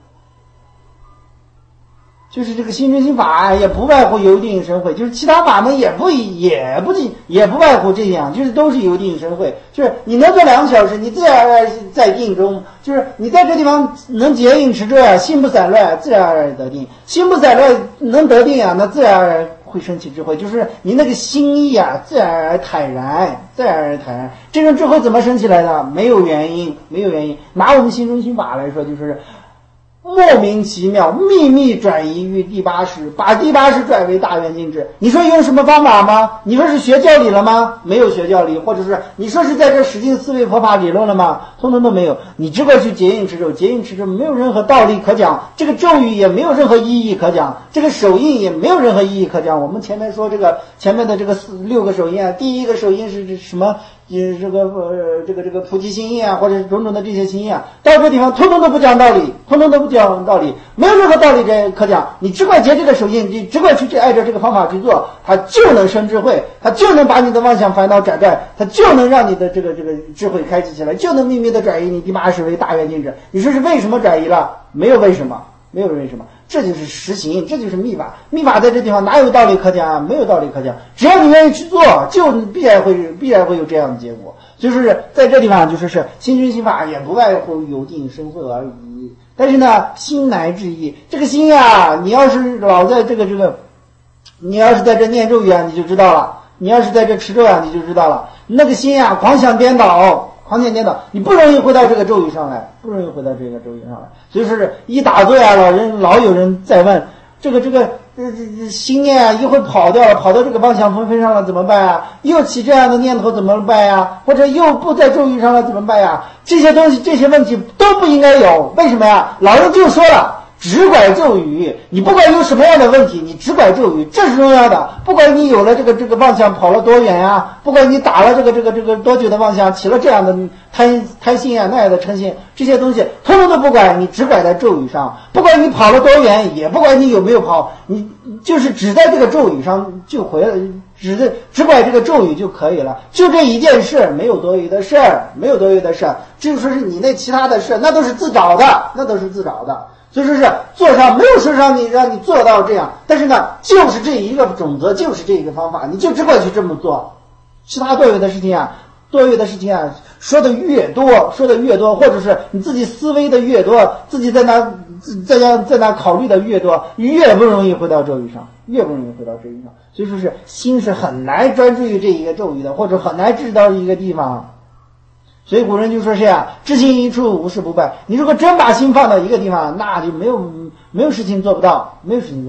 就是这个心中心法也不外乎由定生慧，就是其他法门也不外乎这样，就是都是由定生慧。就是你能做2个小时，你自然而然在定中，就是你在这地方能结印持咒啊，心不散乱，自然而然得定。心不散乱能得定啊，那自然而然会升起智慧，就是你那个心意啊，自然而然坦然。这种智慧怎么升起来的？没有原因。拿我们心中心法来说，就是莫名其妙秘密转移于第8识，把第8识转为大圆镜智。你说用什么方法吗？你说是学教理了吗？没有学教理，或者是你说是在这使劲思维佛法理论了吗？通通都没有。你只管去结印持咒，没有任何道理可讲，这个咒语也没有任何意义可讲，这个手印也没有任何意义可讲。我们前面说前面的这个6个手印啊，第一个手印是什么？这个菩提心印啊，或者是种种的这些心印啊，到这地方通通都不讲道理，没有任何道理可讲。你只管结这个手印，你只管去按照这个方法去做，它就能生智慧，它就能把你的妄想烦恼斩断，它就能让你的这个智慧开启起来，就能秘密的转移你第8识为大圆镜智。你说是为什么转移了？没有为什么，这就是实行，这就是密法。密法在这地方哪有道理可讲啊？没有道理可讲。只要你愿意去做，就必然会有这样的结果。就是在这地方，就是心中心法也不外乎由定生慧而已。但是呢，心难治意。这个心呀，你要是老在你要是在这念咒语啊，你就知道了；你要是在这持咒啊，你就知道了。那个心呀，狂想颠倒，你不容易回到这个咒语上来，所以是一打坐呀，老有人在问这个心念啊，一会跑掉了，跑到这个妄想纷飞上了怎么办啊？又起这样的念头怎么办呀？或者又不在咒语上了怎么办呀？这些东西这些问题都不应该有。为什么呀？老人就说了，只管咒语，你不管有什么样的问题，你只管咒语，这是重要的。不管你有了这个妄想跑了多远呀，不管你打了这个多久的妄想，起了这样的贪心啊那样的嗔心，这些东西通通都不管，你只管在咒语上。不管你跑了多远，也不管你有没有跑，你就是只在这个咒语上就回来，只管这个咒语就可以了。就这一件事，没有多余的事儿。就说是你那其他的事，那都是自找的。所以说是做上没有说让你做到这样，但是呢，就是这一个准则，就是这一个方法，你就只管去这么做。其他多余的事情啊，说的越多，或者是你自己思维的越多，自己在那考虑的越多，越不容易回到咒语上。所以说是心是很难专注于这一个咒语的，或者很难知道一个地方。所以古人就说是呀，知行一处，无事不办。你如果真把心放到一个地方，那就没有事情做不到。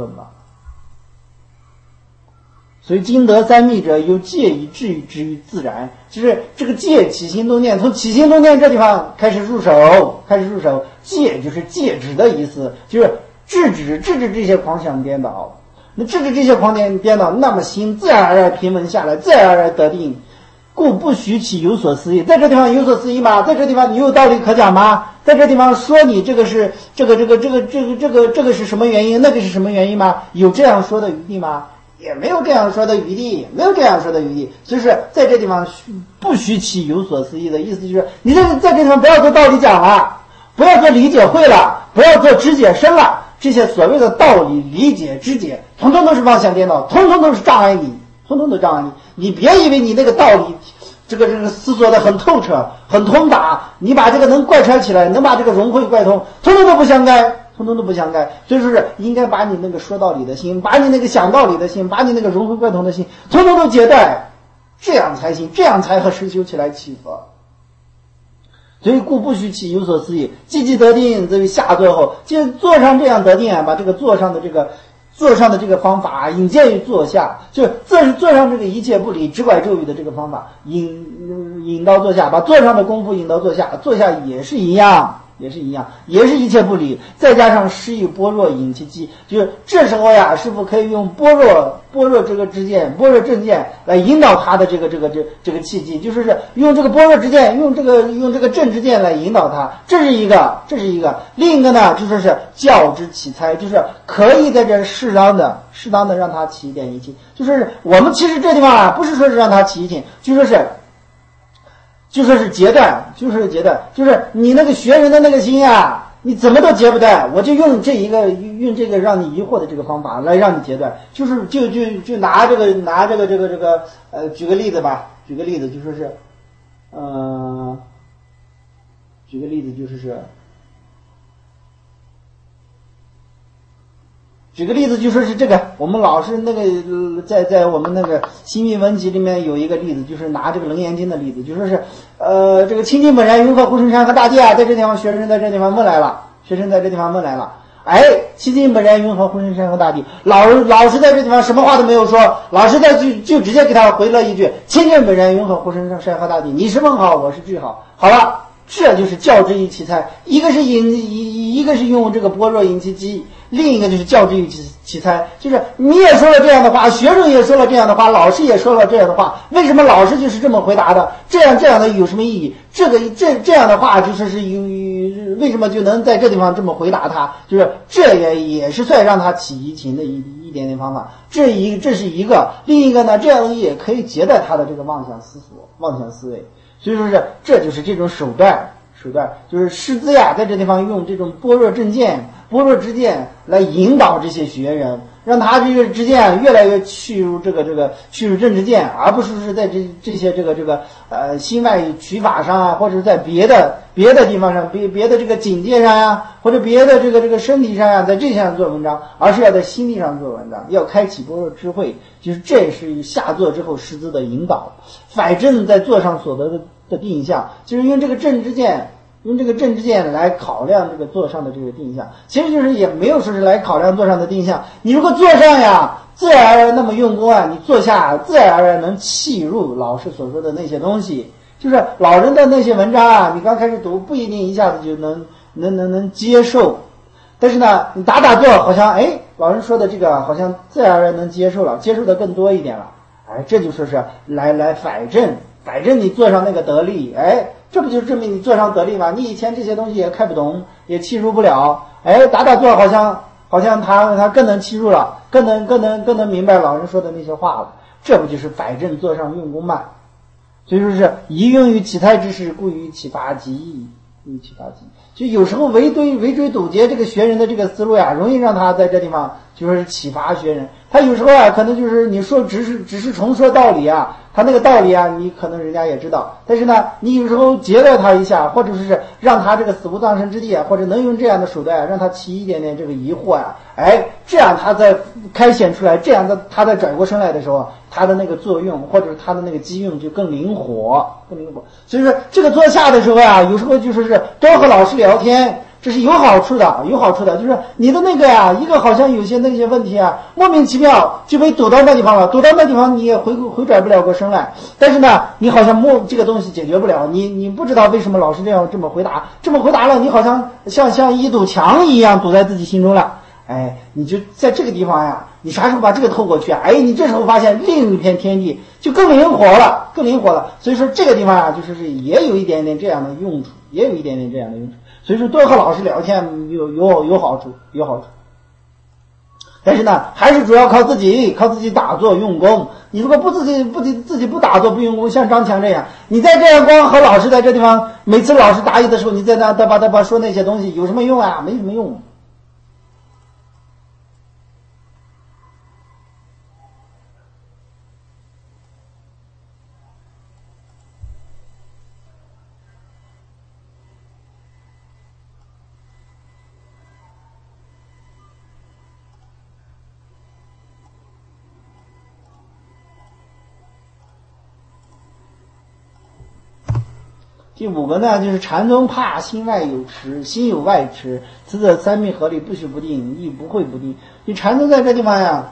所以今得三密者，由戒以至于自然，就是这个戒起心动念，从起心动念这地方开始入手。戒就是戒止的意思，就是制止这些狂想颠倒。那制止这些狂想颠倒，那么心自然而然平稳下来，自然而然得定。故不许其有所思议。在这地方有所思议吗？在这地方你有道理可讲吗？在这地方说你这个是这个是什么原因，那个是什么原因吗？有这样说的余地吗？也没有这样说的余地。所以是在这地方不许其有所思议的意思就是，你在这地方不要做道理讲了，不要做理解会了，不要做知解深了。这些所谓的道理、理解、知解，统统都是妄想颠倒，统统都是障碍你。你别以为你那个道理这个思索的很透彻很通达，你把这个能贯穿起来，能把这个融会贯通，统统都不相干。所以说是应该把你那个说道理的心，把你那个想道理的心，把你那个融会贯通的心统统都截断，这样才行，这样才和实修起来契合。所以故不许其有所思议，积极得定则为下坐后，就坐上这样得定啊，把这个坐上的这个方法引荐于坐下，就坐上这个一切不理只管咒语的这个方法引到坐下，把坐上的功夫引到坐下，坐下也是一样。 也是一样，也是一切不离，再加上施以般若引其机，就是这时候呀，师父可以用般若这个支箭，般若正箭来引导他的这个气机，就是用这个般若支箭，用这个正支箭来引导他，这是一个。另一个呢，就说是教之起猜，就是可以在这适当的让他起一点疑情，就是我们其实这地方啊，不是说是让他起疑情，就说是截断，就是你那个学人的那个心啊，你怎么都截不断，我就用这个让你疑惑的这个方法来让你截断，就是就拿这个举个例子吧，举个例子就说是举个例子就说是这个，我们老师那个在我们那个新密文集里面有一个例子，就是拿这个楞严经的例子，就说是这个清净本然云何护身山和大地啊，在这地方学生在这地方问来了，哎，清净本然云何护身山和大地，老师在这地方什么话都没有说，老师就直接给他回了一句，清净本然云何护身山和大地，你是问好，我是句好，好了，这就是教之于其猜，一个是用这个般若引其机，另一个就是教之于其猜，就是你也说了这样的话，学生也说了这样的话，老师也说了这样的话，为什么老师就是这么回答的？这样的有什么意义？这样的话就是为什么就能在这地方这么回答他？就是这也是算让他起疑情的一点点方法。这是一个，另一个呢，这样也可以截断他的这个妄想思维。所以说这就是这种手段，就是师资呀，在这地方用这种般若支箭来引导这些学员，让他这个支箭越来越去入正支箭，而不是在这些心外取法上啊，或者是在别的地方上，别的这个境界上呀，或者别的这个身体上呀，在这上做文章，而是要在心地上做文章，要开启般若智慧，就是这是下座之后师资的引导。反正在座上所得的定向，就是用这个正支箭来考量这个座上的这个定向，其实就是也没有说是来考量座上的定向。你如果座上呀，自然而然那么用功啊，你坐下自然而然能契入老师所说的那些东西，就是老人的那些文章啊，你刚开始读不一定一下子就能接受，但是呢，你打坐好像老人说的这个好像自然而然能接受了，接受的更多一点了，这就说是来反正你坐上那个得力，这不就是证明你坐上得力吗？你以前这些东西也看不懂，也契入不了，打坐好像他更能契入了，更能明白老人说的那些话了，这不就是反正坐上用功嘛？所以说是宜用于起猜之事，故于启发机。就有时候围追堵截这个学人的这个思路呀，容易让他在这地方就是启发学人。他有时候啊，可能就是你说只是重说道理啊，他那个道理啊，你可能人家也知道，但是呢，你有时候截断他一下，或者是让他这个死无葬身之地啊，或者能用这样的手段让他起一点点这个疑惑啊，这样他在开显出来，这样他在转过身来的时候，他的那个作用或者是他的那个机用就更灵活。所以说这个坐下的时候啊，有时候就是多和老师聊天，这是有好处的，就是你的那个呀，一个好像有些那些问题啊，莫名其妙就被堵到那地方了，堵到那地方你也回转不了过身来，但是呢，你好像这个东西解决不了，你不知道为什么老师这么回答了，你好像像一堵墙一样堵在自己心中了。你就在这个地方呀，你啥时候把这个透过去啊？你这时候发现另一片天地就更灵活了。所以说这个地方啊，就是也有一点点这样的用处，所以说多和老师聊天有好处。但是呢，还是主要靠自己打坐用功。你如果自己不打坐不用功，像张强这样，你在这样光和老师在这地方，每次老师答疑的时候，你在那嘚吧说那些东西有什么用啊？没什么用。第五个呢，就是禅宗怕心有外持，此则三密合理，不许不定，亦不会不定。你禅宗在这地方呀，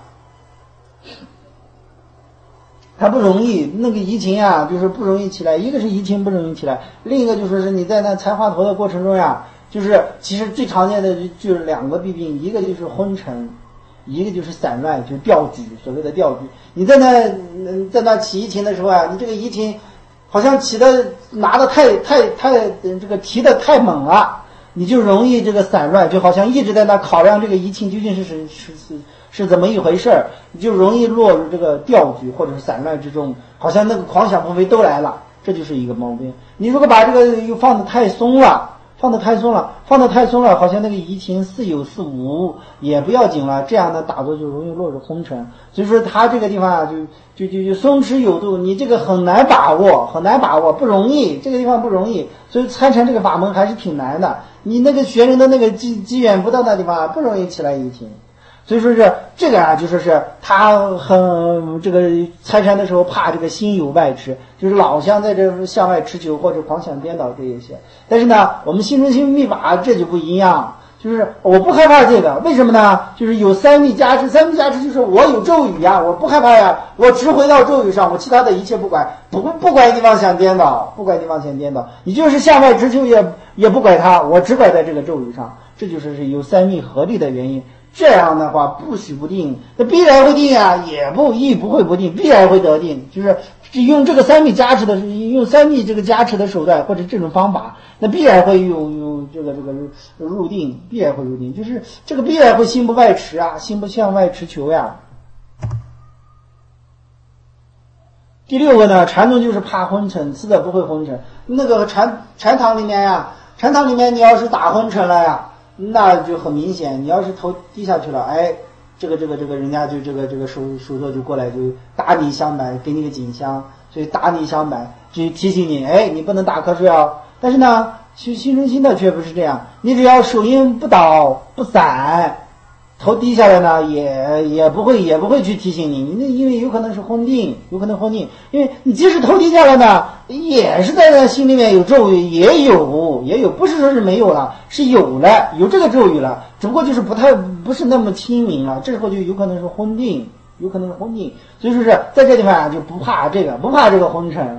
它不容易，那个疑情啊，就是不容易起来。一个是疑情不容易起来，另一个就是你在那参话头的过程中呀， 就是其实最常见的就是两个弊病，一个就是昏沉，一个就是散乱，就是吊举，所谓的吊举。你在那起移琴的时候啊，你这个移琴好像拿的太这个提的太猛了，你就容易这个散乱，就好像一直在那考量这个移琴究竟是怎么一回事儿，你就容易落入这个吊举或者是散乱之中，好像那个狂想纷飞都来了，这就是一个毛病。你如果把这个又放得太松了，好像那个移琴似有似无也不要紧了，这样的打坐就容易落入昏沉。所以说他这个地方啊，就松弛有度，你这个很难把握，不容易，这个地方不容易。所以参禅这个法门还是挺难的，你那个学人的那个机缘不到那地方啊，不容易起来移琴。所以说是这个啊，就说是他很这个参禅的时候怕这个心有外驰，就是老想在这向外持久或者狂想颠倒这一些。但是呢，我们心中心密法这就不一样，就是我不害怕这个，为什么呢？就是有三密加持，就是我有咒语呀，我不害怕呀，我直回到咒语上，我其他的一切不管，不管地方想颠倒，你就是向外持久也不拐它，我只拐在这个咒语上，这就是有三密合力的原因。这样的话不许不定，那必然会定啊，亦不会不定，必然会得定。就是用这个三密加持的，用三密这个加持的手段或者这种方法，那必然会有这个入定，必然会入定，就是这个必然会心不外驰啊，心不向外持求呀。第六个呢，禅宗就是怕昏沉，吃的不会昏沉。那个禅堂里面你要是打昏沉了呀，那就很明显，你要是头低下去了，哎，这个人家就这个手座就过来就打你香板，给你个警香，所以打你香板就提醒你，哎，你不能打瞌睡哦。但是呢，心中心的却不是这样，你只要手音不倒不散，头低下来呢，也不会去提醒你，因为有可能是昏定，因为你即使头低下来呢，也是在那心里面有咒语，也有，不是说是没有了，是有了，有这个咒语了，只不过就是不是那么清明了，这时候就有可能是昏定，所以说是在这地方啊，就不怕这个昏沉。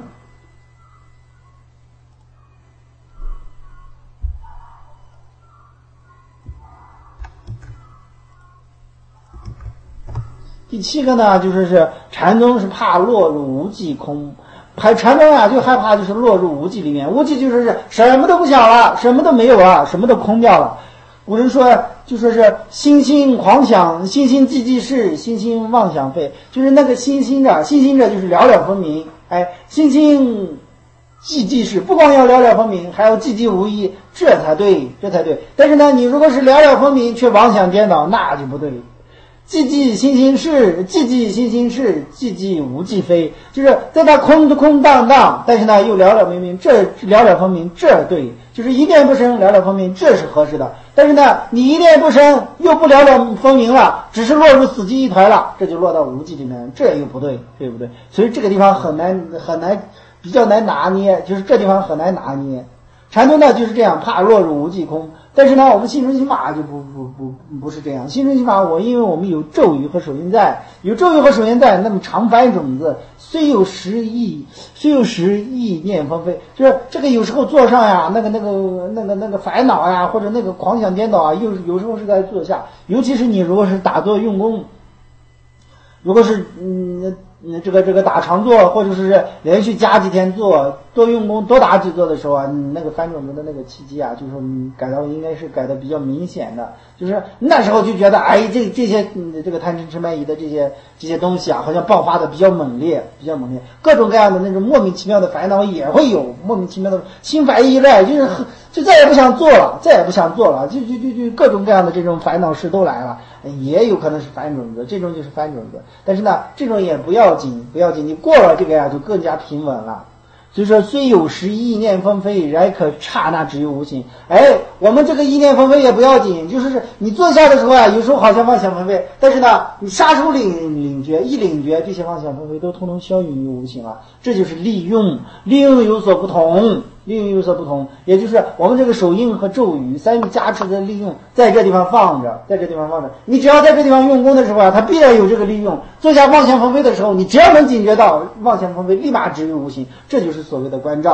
第七个呢，就是禅宗是怕落入无记空，禅宗啊就害怕就是落入无记里面，无记就是什么都不想了，什么都没有了，什么都空掉了。古人说就说是心心狂想，心心寂事，心心妄想废，就是那个心心着就是了了分明，哎，心心寂事，不光要了了分明，还要寂无依，这才对。但是呢，你如果是了了分明却妄想颠倒，那就不对。寂心心事，寂无寂非，就是在那空荡荡，但是呢又了了分明，这对，就是一念不生了了分明，这是合适的。但是呢，你一念不生又不了了分明了，只是落入死寂一团了，这就落到无寂里面，这又不对，对不对？所以这个地方很难，比较难拿捏，就是这地方很难拿捏。禅宗呢就是这样，怕落入无记空。但是呢，我们心中心法就不是这样。心中心法，因为我们有咒语和手印在，那么常翻种子，虽有时意念纷飞，就是这个有时候坐上呀，那个烦恼呀，或者那个狂想颠倒啊，有时候是在坐下，尤其是你如果是打坐用功，如果是这个打长坐，或者是连续加几天坐，多用功多打几坐的时候啊，你那个翻种子的那个契机啊，就是说你应该是改的比较明显的，就是那时候就觉得哎，这些这个贪嗔痴慢疑的这些东西啊，好像爆发的比较猛烈，各种各样的那种莫名其妙的烦恼也会有，莫名其妙的心烦意乱，就再也不想做了，就各种各样的这种烦恼事都来了，也有可能是翻种子，这种就是翻种子。但是呢，这种也不要紧，你过了这个呀，就更加平稳了。所以说，虽有时意念纷飞，然可刹那只有无形。哎，我们这个意念纷飞也不要紧，就是你坐下的时候啊，有时候好像妄想纷飞，但是呢，你杀手领觉，这些妄想纷飞都通通消于无形了。这就是利用有所不同，也就是我们这个手印和咒语三密加持的利用，在这地方放着。你只要在这地方用功的时候啊，它必然有这个利用。坐下妄想纷飞的时候，你只要能警觉到妄想纷飞，立马止于无形，这就是所谓的关照。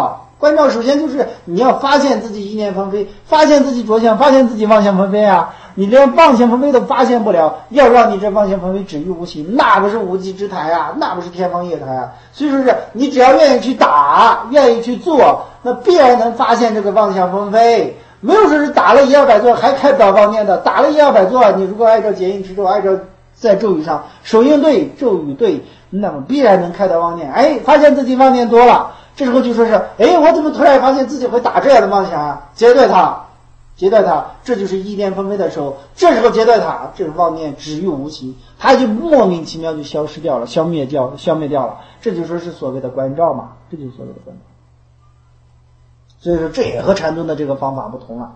关照首先就是你要发现自己意念纷飞，发现自己着相，发现自己妄想纷飞啊！你连妄想纷飞都发现不了，要让你这妄想纷飞止于无形，那不是无稽之谈啊，那不是天方夜谭啊！所以说是你只要愿意去打，愿意去做，那必然能发现这个妄想纷飞。没有说是打了100-200座还开不了妄念的，打了100-200座，你如果按照结印持咒，按照在咒语上手印对，咒语对，那么必然能开到妄念。发现自己妄念多了，这时候就说是我怎么突然发现自己会打这样的妄想啊？截断它，这就是意念纷飞的时候，这时候截断它，这个妄念止于无形，它就莫名其妙就消失掉了，消灭掉了，这就说是所谓的关照嘛，这就是所谓的关照。所以说这也和禅宗的这个方法不同了。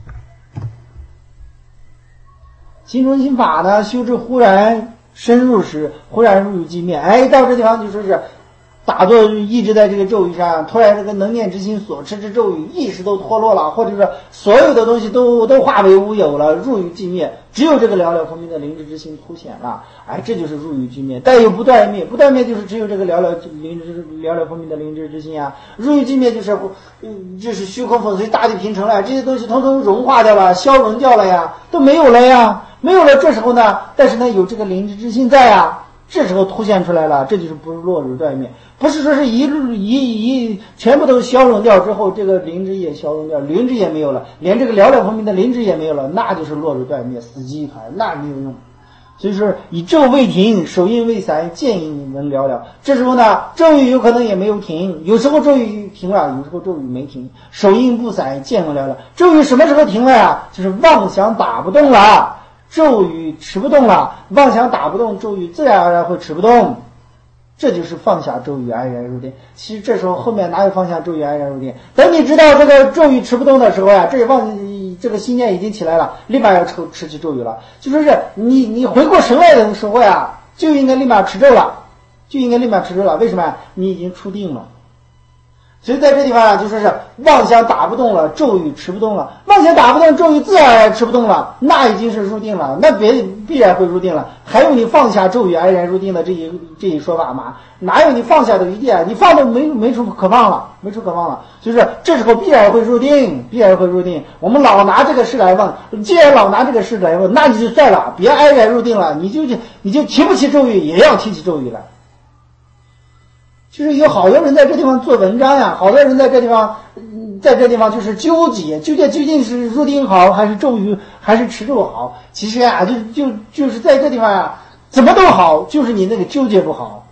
心中心法呢，修至忽然深入时，忽然入于寂灭。到这地方就说是打坐一直在这个咒语上，突然这个能念之心所持之咒语意识都脱落了，或者是所有的东西都化为无有了，入于寂灭，只有这个了了分明的灵智之心凸显了。这就是入于寂灭。但又不断灭，不断灭就是只有这个了了分明的灵智之心啊。入于寂灭就是虚空粉碎，大地平成了，这些东西统统融化掉了，消融掉了呀，都没有了呀。没有了，这时候呢，但是呢有这个灵智之心在啊，这时候凸显出来了，这就是不是落入断灭，不是说是一全部都消融掉之后，这个灵智也消融掉，灵智也没有了，连这个了了分明的灵智也没有了，那就是落入断灭，死寂一团，那没有用。所以说以咒未停，手印未散，见影能了了。这时候呢，咒语有可能也没有停，有时候咒语停了，有时候咒语没停，手印不散，见能了了。咒语什么时候停了呀？就是妄想打不动了，咒语持不动了，妄想打不动，咒语自然而然会持不动，这就是放下咒语安然入定。其实这时候后面哪有放下咒语安然入定？等你知道这个咒语持不动的时候呀，这个心念已经起来了，立马要持起咒语了。就说是你回过神来的时候呀，就应该立马持咒了，为什么？你已经出定了。所以在这地方啊，就说是妄想打不动了，咒语持不动了，妄想打不动，咒语自然而然持不动了，那已经是入定了，那必然会入定了。还有你放下咒语安然入定的这一说法吗？哪有你放下的余地啊？你放的没处可放了。所以说这时候必然会入定。我们老拿这个事来问，既然老拿这个事来问，那你就算了，别安然入定了，你就提不起咒语，也要提起咒语来。就是有好多人在这地方做文章呀，好多人在这地方就是纠结究竟是入定好还是咒语还是持咒好。其实呀，就是在这地方呀，怎么都好，就是你那个纠结不好，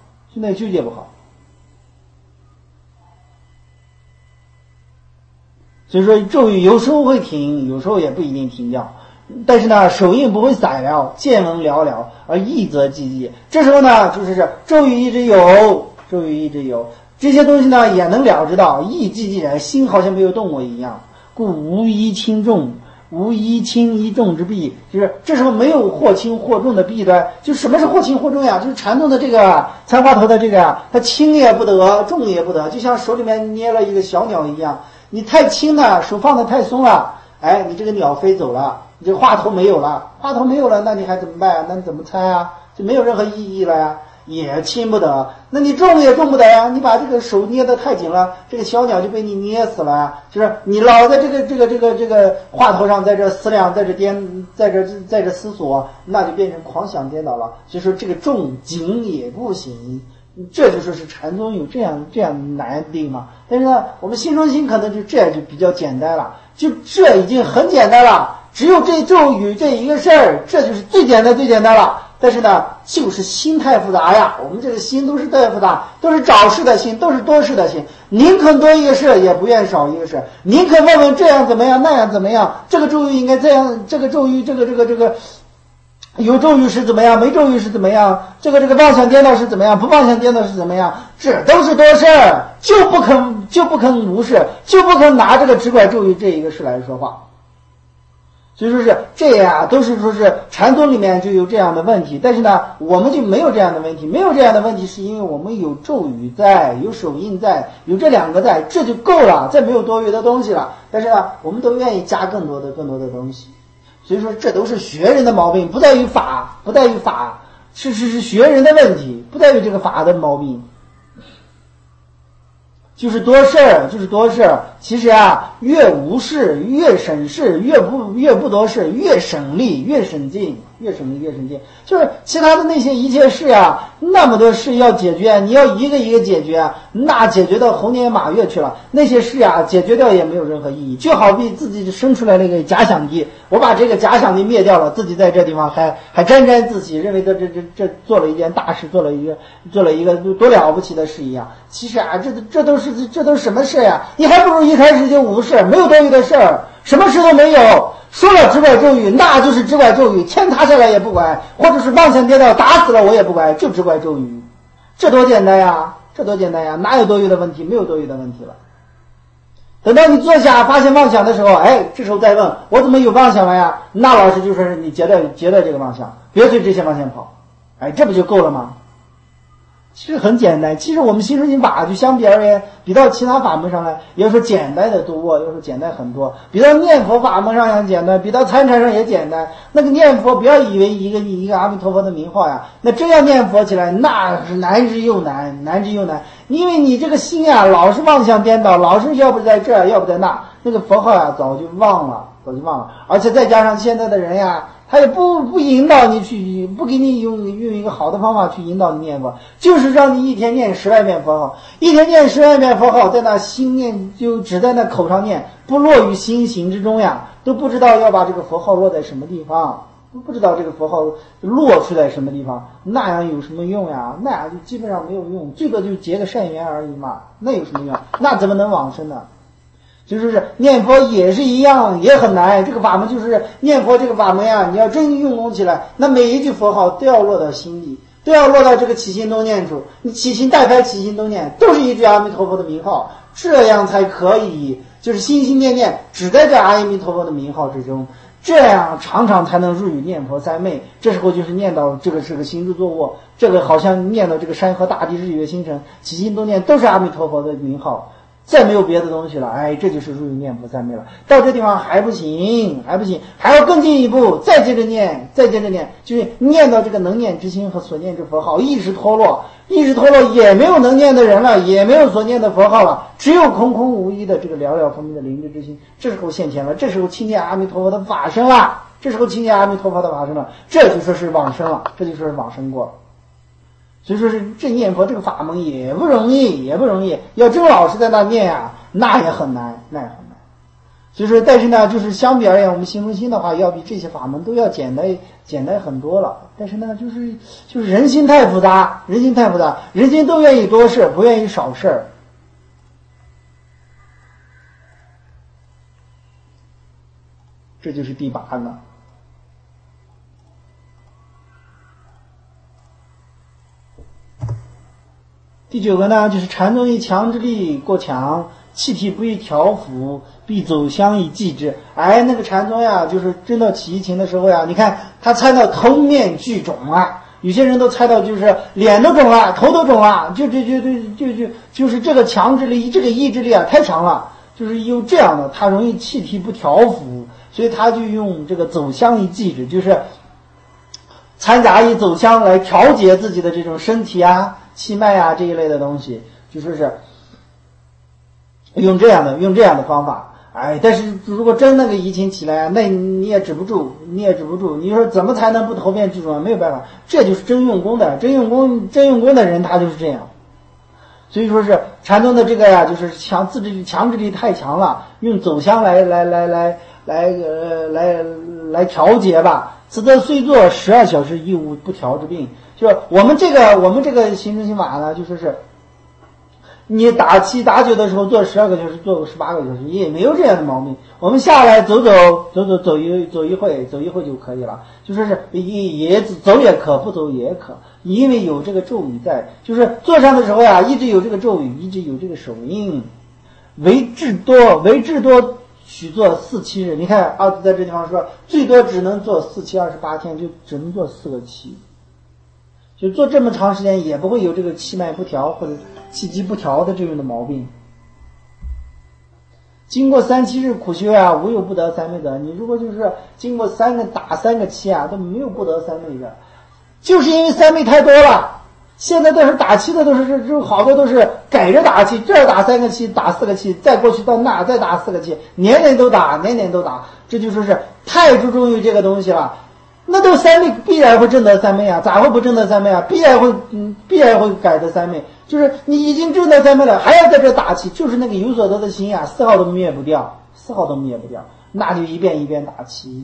所以说咒语有时候会停，有时候也不一定停掉。但是呢，手印不会散了，见闻了了，而意则寂寂。这时候呢，就是咒语一直有，这些东西呢也能了知道，意寂寂然，心好像没有动过一样，故无一轻一重之弊。就是这时候没有或轻或重的弊端。就什么是或轻或重呀？就是禅宗的这个参花头的这个呀，它轻也不得，重也不得，就像手里面捏了一个小鸟一样，你太轻了，手放得太松了，你这个鸟飞走了，你这话头没有了，那你还怎么办啊？那你怎么猜啊？就没有任何意义了呀，也轻不得。那你重也重不得呀，你把这个手捏得太紧了，这个小鸟就被你捏死了呀。就是你老在这个话头上在这思量，在这思索，那就变成狂想颠倒了。所以说这个重紧也不行。这就说是禅宗有这样难的地方。但是呢，我们心中心可能就这样就比较简单了，就这已经很简单了，只有这咒语这一个事儿，这就是最简单了。但是呢，就是心太复杂呀，我们这个心都是太复杂，都是找事的心，都是多事的心，宁肯多一个事也不愿少一个事，宁肯问问这样怎么样，那样怎么样，这个咒语应该这样，这个咒语这个有咒语是怎么样，没咒语是怎么样，这个妄想颠倒是怎么样，不妄想颠倒是怎么样，这都是多事儿，就不肯无视，就不肯拿这个只管咒语这一个事来说话。所以说是这样，都是说是禅宗里面就有这样的问题。但是呢，我们就没有这样的问题，是因为我们有咒语在，有手印在，有这两个在，这就够了，再没有多余的东西了。但是呢，我们都愿意加更多的东西。所以说这都是学人的毛病，不在于法，是学人的问题，不在于这个法的毛病。 就是多事儿，就是多事儿。其实啊，越无事，越省事，越不多事，越省力，越省劲，越省力越省劲。就是其他的那些一切事啊，那么多事要解决，你要一个一个解决，那解决到猴年马月去了。那些事啊，解决掉也没有任何意义。就好比自己生出来那个假想敌，我把这个假想敌灭掉了，自己在这地方还沾沾自喜，认为这做了一件大事，做了一个多了不起的事一样。其实啊，这都是什么事呀？你还不如一开始就无事，没有多余的事儿，什么事都没有。说了只管咒语，那就是只管咒语，天塌下来也不管，或者是妄想跌倒打死了我也不管，就只管咒语。这多简单呀，这多简单呀，哪有多余的问题？没有多余的问题了。等到你坐下发现妄想的时候，这时候再问我怎么有妄想了呀？那老师就说是你截断这个妄想，别随这些妄想跑，这不就够了吗？其实很简单，其实我们心中心法就相比而言，比到其他法门上来，要说简单的多，要说简单很多。比到念佛法门上也简单，比到参禅上也简单。那个念佛，不要以为一个阿弥陀佛的名号呀，那真要念佛起来，那是难之又难，难之又难。因为你这个心啊，老是妄想颠倒，老是要不在这儿，要不在那，那个佛号呀，早就忘了。而且再加上现在的人呀，他也不引导你去，不给你用一个好的方法去引导你念佛，就是让你一天念10万遍佛号，一天念10万遍佛号，在那心念就只在那口上念，不落于心行之中呀，都不知道要把这个佛号落在什么地方，都不知道这个佛号落出在什么地方，那样有什么用呀？那样就基本上没有用，最多就结个善缘而已嘛，那有什么用？那怎么能往生呢？就是念佛也是一样，也很难。这个法门就是念佛这个法门呀，你要真用功起来，那每一句佛号都要落到心里，都要落到这个起心动念处。你起心带开起心动念，都是一句阿弥陀佛的名号，这样才可以，就是心心念念只在这阿弥陀佛的名号之中，这样常常才能入于念佛三昧。这时候就是念到这个是个行住坐卧，这个好像念到这个山河大地日月星辰，起心动念都是阿弥陀佛的名号。再没有别的东西了，这就是入于念佛三昧了。到这地方还不行，还要更进一步，再接着念，就是念到这个能念之心和所念之佛号一时脱落，也没有能念的人了，也没有所念的佛号了，只有空空无一的这个了了分明的灵智之心。这时候现前了，这时候亲见阿弥陀佛的法身了，这就说是往生了，这就说是往生过了。所以说是这念佛这个法门也不容易，要真老是在那念呀，那也很难。所以说，但是呢，就是相比而言，我们心中心的话，要比这些法门都要简单很多了。但是呢，就是人心太复杂，人心都愿意多事，不愿意少事儿。这就是第8个。第9个呢，就是禅宗以强之力过强，气体不易调伏，必走相以继之。那个禅宗呀，就是真到起疫情的时候呀，你看他猜到头面俱肿啊，有些人都猜到就是脸都肿了，头都肿了，就是这个强之力，这个意志力啊太强了，就是用这样的，他容易气体不调伏，所以他就用这个走相以继之，就是掺杂以走相来调节自己的这种身体啊。气脉啊这一类的东西，就说是用这样的方法。但是如果真那个疫情起来，那你也止不住。你说怎么才能不头面俱肿？没有办法，这就是真用功的人，他就是这样。所以说是禅宗的这个呀，就是强制力太强了，用走相来调节吧。此则虽作12小时亦无不调之病。就是我们这个行正心法呢，就说是你打7打9的时候做12个小时，做18个小时也没有这样的毛病。我们下来走一会就可以了。就说是也走也可，不走也可，因为有这个咒语在。就是坐上的时候呀，一直有这个咒语，一直有这个手印。为至多许做4、7日。你看二字在这地方说，最多只能做4、7、28天，就只能做4个7。就做这么长时间也不会有这个气脉不调或者气机不调的这种的毛病。经过3、7日苦修啊，无有不得三昧的。你如果就是经过打3个7啊，都没有不得三昧的，就是因为三昧太多了， 现在都是打气的，都是好多都是改着打气，这儿打3个气，打4个气，再过去到那再打4个气，年年都打，这就说是太注重于这个东西了。那都三昧必然会证得三昧啊，咋会不证得三昧啊？必然会改得三昧。就是你已经证得三昧了，还要在这打气，就是那个有所得的心啊，丝毫都灭不掉，那就一遍一遍打气，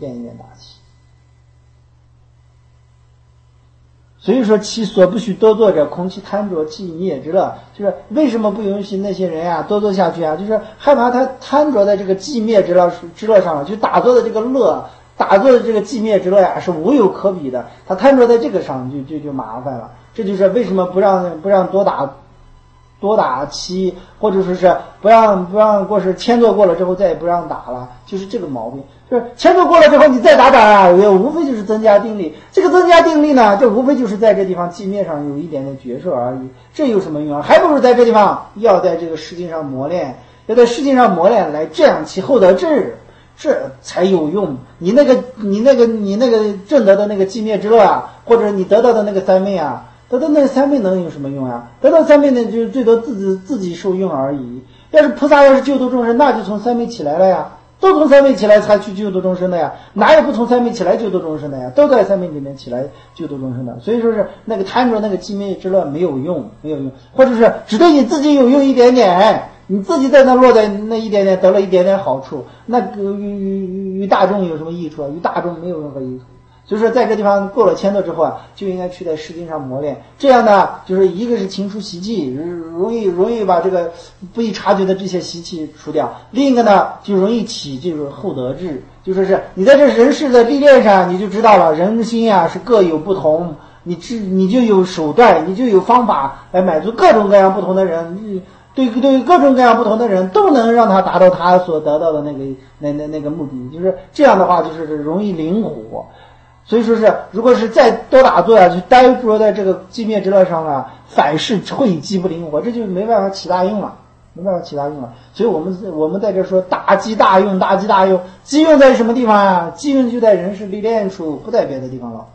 所以说其所不许多做者，恐其贪着寂灭之乐。就是为什么不允许那些人啊多做下去啊？就是害怕他贪着在这个寂灭之乐上了，就打坐的这个乐，打坐的这个寂灭之乐呀是无有可比的，他贪着在这个上就麻烦了。这就是为什么不让多打七，或者说是不让过是千坐过了之后再也不让打了，就是这个毛病。就是千坐过了之后你再打啊，也无非就是增加定力。这个增加定力呢，这无非就是在这地方寂灭上有一点点觉受而已。这有什么用啊？还不如在这地方要在这个世界上磨练，来这样其后得智，这才有用。你那个证得的那个寂灭之乐啊，或者你得到的那个三昧啊，得到那个三昧能有什么用啊？得到三昧呢，就最多自己受用而已。要是菩萨要是救度众生，那就从三昧起来了呀，都从三昧起来才去救度众生的呀，哪有不从三昧起来救度众生的呀？都在三昧里面起来救度众生的。所以说是那个贪着那个寂灭之乐没有用，或者是只对你自己有用一点点，你自己在那落在那一点点得了一点点好处，那与大众有什么益处啊？与大众没有任何益处。所以说在这地方过了千度之后啊，就应该去在世经上磨练，这样呢就是一个是清除习气，容易把这个不易察觉的这些习气除掉，另一个呢就容易起这种后得智，就说是你在这人世的历练上你就知道了，人心啊是各有不同，你就有手段，你就有方法来满足各种各样不同的人，对各种各样不同的人都能让他达到他所得到的那个目的，就是这样的话就是容易灵活。所以说是如果是再多打坐啊，就呆着在这个寂灭之乐上啊，反是会机不灵活，这就没办法起大用了。所以我们在这说大机大用，机用在什么地方啊？机用就在人世历练处，不在别的地方了。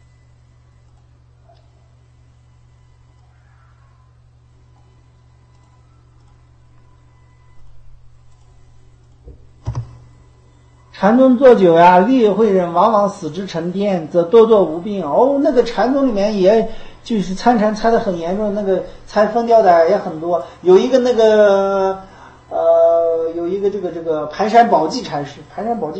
禅宗坐久呀，立会人往往死之沉淀，则多做无病。那个禅宗里面也就是参禅参得很严重，那个参分掉的也很多。有一个这个盘山宝济禅师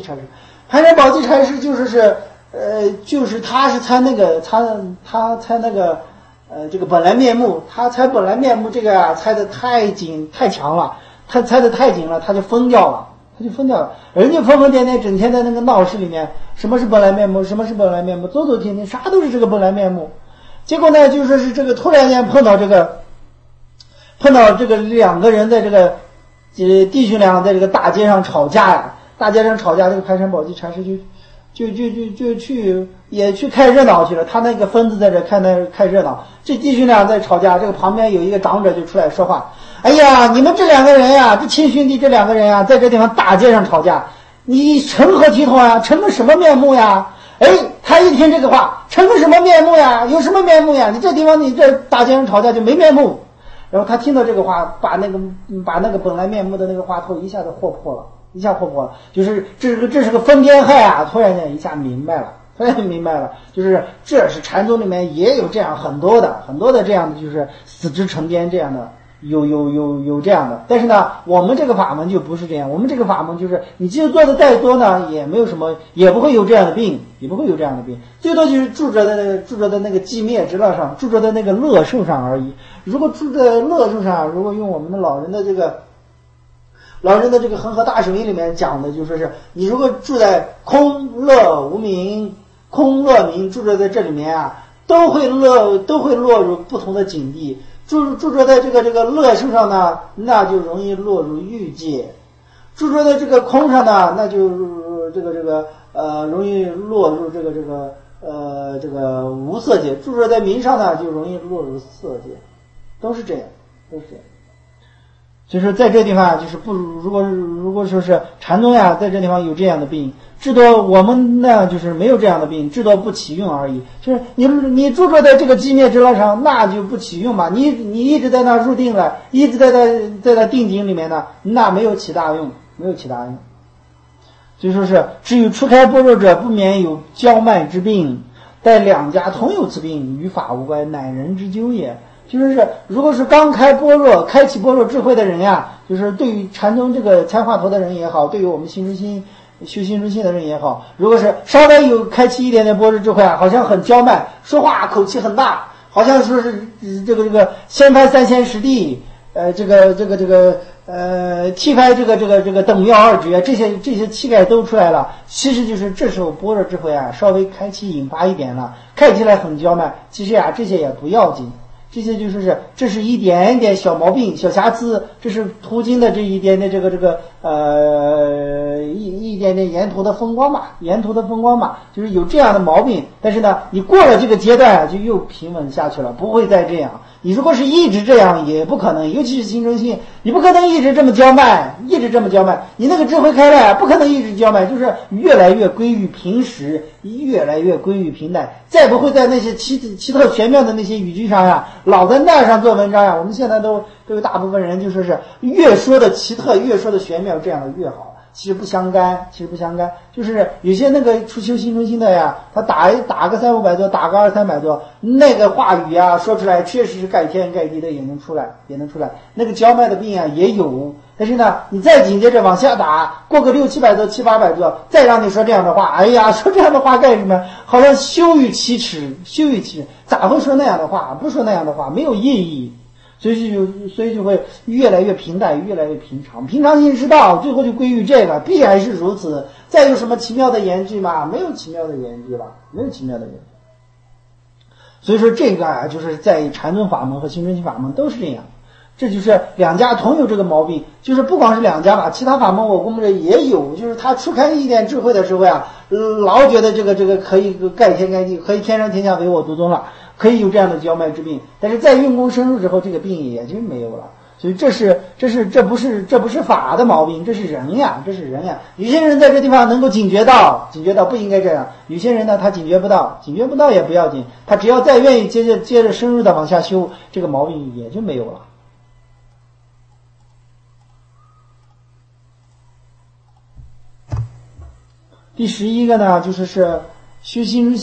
就是他是参那个他参那个这个本来面目，他猜本来面目这个啊猜得太紧太强了，他猜得太紧了，他就分掉了。人家疯疯癫癫整天在那个闹市里面，什么是本来面目，走走停停啥都是这个本来面目。结果呢就说是这个突然间碰到这个两个人在这个弟兄俩在这个大街上吵架，这个盘山宝济禅师就去看热闹去了，他那个分子在这看热闹，这弟兄俩在吵架，这个旁边有一个长者就出来说话，哎呀，你们这两个人呀，这亲兄弟这两个人呀，在这地方大街上吵架，你成何体统呀？成个什么面目呀？他一听这个话，成个什么面目呀？有什么面目呀？你这地方你这大街上吵架就没面目。然后他听到这个话，把那个本来面目的那个话头一下子破破了，就是这是个疯癫害啊！突然间一下明白了，就是这是禅宗里面也有这样很多的这样的，就是死之沉淀这样的，有这样的。但是呢，我们这个法门就不是这样，我们这个法门就是你即使做的再多呢，也没有什么，也不会有这样的病，最多就是住着的那个寂灭之乐上，住着的那个乐受上而已。如果住在乐受上，如果用我们的老人的这个恒河大手印里面讲的，就说是你如果住在空乐无明、空乐明，住着在这里面啊，都会落入不同的境地。住着在这个乐受上呢，那就容易落入欲界；住着在这个空上呢，那就容易落入这个无色界；住着在明上呢，就容易落入色界。都是这样。 所以说在这地方就是不如果说是禅宗呀，在这地方有这样的病，至多我们那样就是没有这样的病，至多不起用而已。就是你住着在这个寂灭之乐上，那就不起用嘛。你一直在那入定了，一直在那定境里面呢，那没有起大用，没有起大用。所以说是至于初开般若者，不免有骄慢之病，待两家同有此病，与法无关，乃人之咎也。就是如果是刚开启般若智慧的人呀，就是对于禅宗这个参话头的人也好，对于我们修心中心的人也好，如果是稍微有开启一点点般若智慧啊，好像很骄慢，说话口气很大，好像说是这个先拍三贤十地，踢开这个等妙二绝，这些气概都出来了。其实就是这时候般若智慧啊，稍微开启引发一点了，看起来很骄慢，其实啊这些也不要紧。这些就是这是一点点小毛病、小瑕疵，这是途经的这一点点一点点沿途的风光嘛，就是有这样的毛病。但是呢，你过了这个阶段啊，就又平稳下去了，不会再这样。你如果是一直这样，也不可能，尤其是心中心，你不可能一直这么骄慢，你那个智慧开了，不可能一直骄慢，就是越来越归于平时，越来越归于平淡，再不会在那些奇特玄妙的那些语句上呀，老在那上做文章呀。我们现在都有大部分人就说是越说的奇特，越说的玄妙，这样的越好。其实不相干，就是有些那个初修心中心的呀，他打个300-500多，打个200-300多，那个话语啊说出来确实是盖天盖地的也能出来，那个骄慢的病啊也有。但是呢，你再紧接着往下打，过个600-700多、700-800多，再让你说这样的话，哎呀，说这样的话干什么？好像羞于启齿，咋会说那样的话？不说那样的话没有意义。所以就会越来越平淡，越来越平常，平常心之道，最后就归于这个，必然是如此。再有什么奇妙的言句吗？没有奇妙的言句了，所以说这个啊，就是在禅宗法门和心中心法门都是这样。这就是两家同有这个毛病，就是不光是两家吧，其他法门我估摸着也有，就是他初开一点智慧的时候呀，老觉得这个可以盖天盖地，可以天上天下唯我独尊了，可以有这样的骄慢之病。但是在用功深入之后，这个病也就没有了。所以这不是法的毛病，这是人呀。有些人在这地方能够警觉到不应该这样，有些人呢他警觉不到也不要紧，他只要再愿意接着深入的往下修，这个毛病也就没有了。第11个呢，就是修心中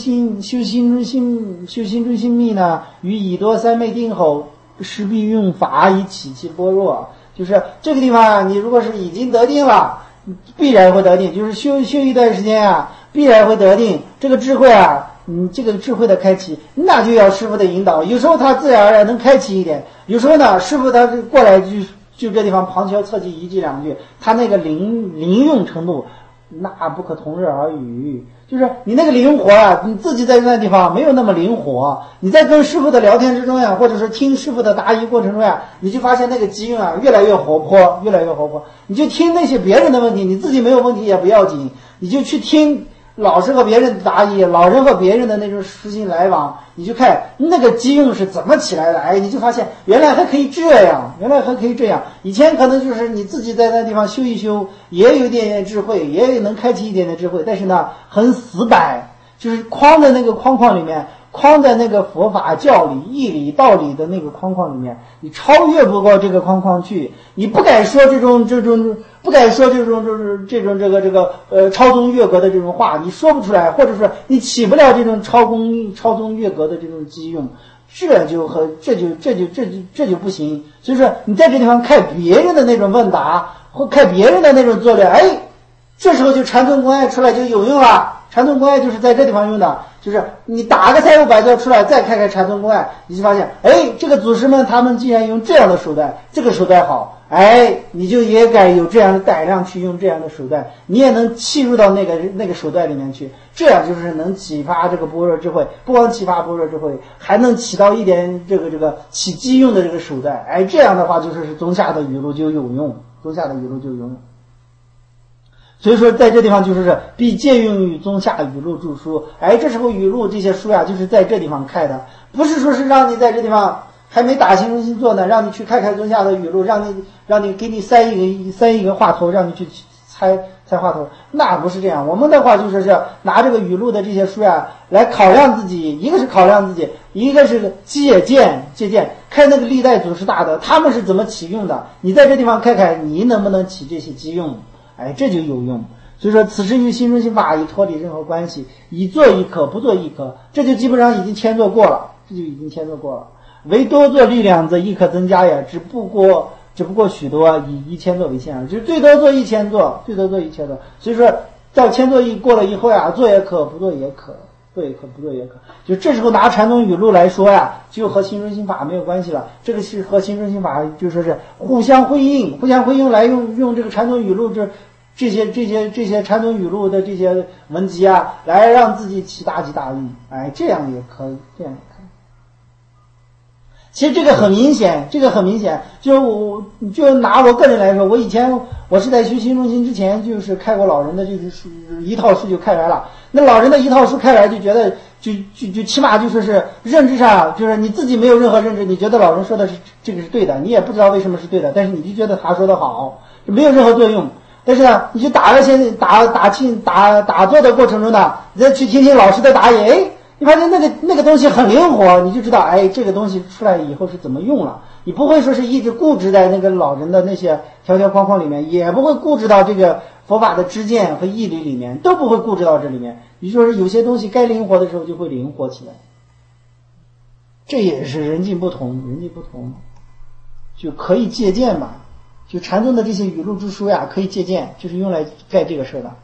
心密呢，于以多三昧定后，势必用法以起其般若。就是这个地方啊，你如果是已经得定了，必然会得定，就是修一段时间啊，必然会得定。这个智慧啊，这个智慧的开启，那就要师父的引导。有时候他自然而然能开启一点，有时候呢，师父他过来就这地方旁敲侧击一句两句，他那个灵用程度，那不可同日而语。就是你那个灵活啊，你自己在那地方没有那么灵活，你在跟师父的聊天之中呀，或者是听师父的答疑过程中呀，你就发现那个机运啊越来越活泼。你就听那些别人的问题，你自己没有问题也不要紧，你就去听老师和别人的答疑，老人和别人的那种实心来往，你就看那个机运是怎么起来的。哎，你就发现原来还可以这样。以前可能就是你自己在那地方修一修，也有一点点智慧，也能开启一点点智慧，但是呢很死板，就是框在那个框里面，框在那个佛法教理义理道理的那个框里面，你超越不过这个框去，你不敢说这种超宗越格的这种话，你说不出来，或者说你起不了这种超宗越格的这种机用，这就不行。所以说你在这地方看别人的那种问答或看别人的那种作略，哎，这时候就禅宗公案出来就有用了。禅宗公案就是在这地方用的，就是你打个300-500多出来，再看看禅宗公案，你就发现，哎，这个祖师们他们竟然用这样的手段，这个手段好，哎，你就也该有这样的胆量去用这样的手段，你也能契入到那个手段里面去，这样就是能启发这个般若智慧，不光启发般若智慧，还能起到一点这个起机用的这个手段，哎，这样的话就是宗下的语录就有用。所以说在这地方就是必借用于宗下语录著书。哎，这时候语录这些书呀，就是在这地方开的，不是说是让你在这地方还没打心中心做呢，让你去看看宗下的语录，让你给你塞一个话头，让你去猜话头，那不是这样。我们的话就是拿这个语录的这些书呀来考量自己，一个是考量自己，一个是借鉴，看那个历代祖师大德他们是怎么启用的，你在这地方看看你能不能起这些机用，哎，这就有用。所以说此时与心中心法已脱离任何关系，以做亦可，不做亦可，这就基本上已经迁做过了，唯多做力量则亦可增加呀，只不过许多以1000座为限了，就最多做1000座，所以说到1000座过了以后呀，做也可，不做也可，就这时候拿禅宗语录来说呀，就和心中心法没有关系了。这个是和心中心法就说是互相辉映来用这个禅宗语录这些禅宗语录的这些文集啊，来让自己起大吉大利，哎，这样也可以。其实这个很明显，就拿我个人来说，我是在学心中心之前，就是开过老人的就是书一套书就开来了。那老人的一套书开来，就觉得就起码就说是认知上，就是你自己没有任何认知，你觉得老人说的是这个是对的，你也不知道为什么是对的，但是你就觉得他说的好，就没有任何作用。但是呢，你就打坐的过程中呢，你再去听听老师的打野，哎。你发现那个东西很灵活，你就知道，哎，这个东西出来以后是怎么用了。你不会说是一直固执在那个老人的那些条条框框里面，也不会固执到这个佛法的知见和义理里面，都不会固执到这里面。也就是说，有些东西该灵活的时候就会灵活起来。这也是人境不同，就可以借鉴吧。就禅宗的这些语录之书呀，可以借鉴，就是用来盖这个事的。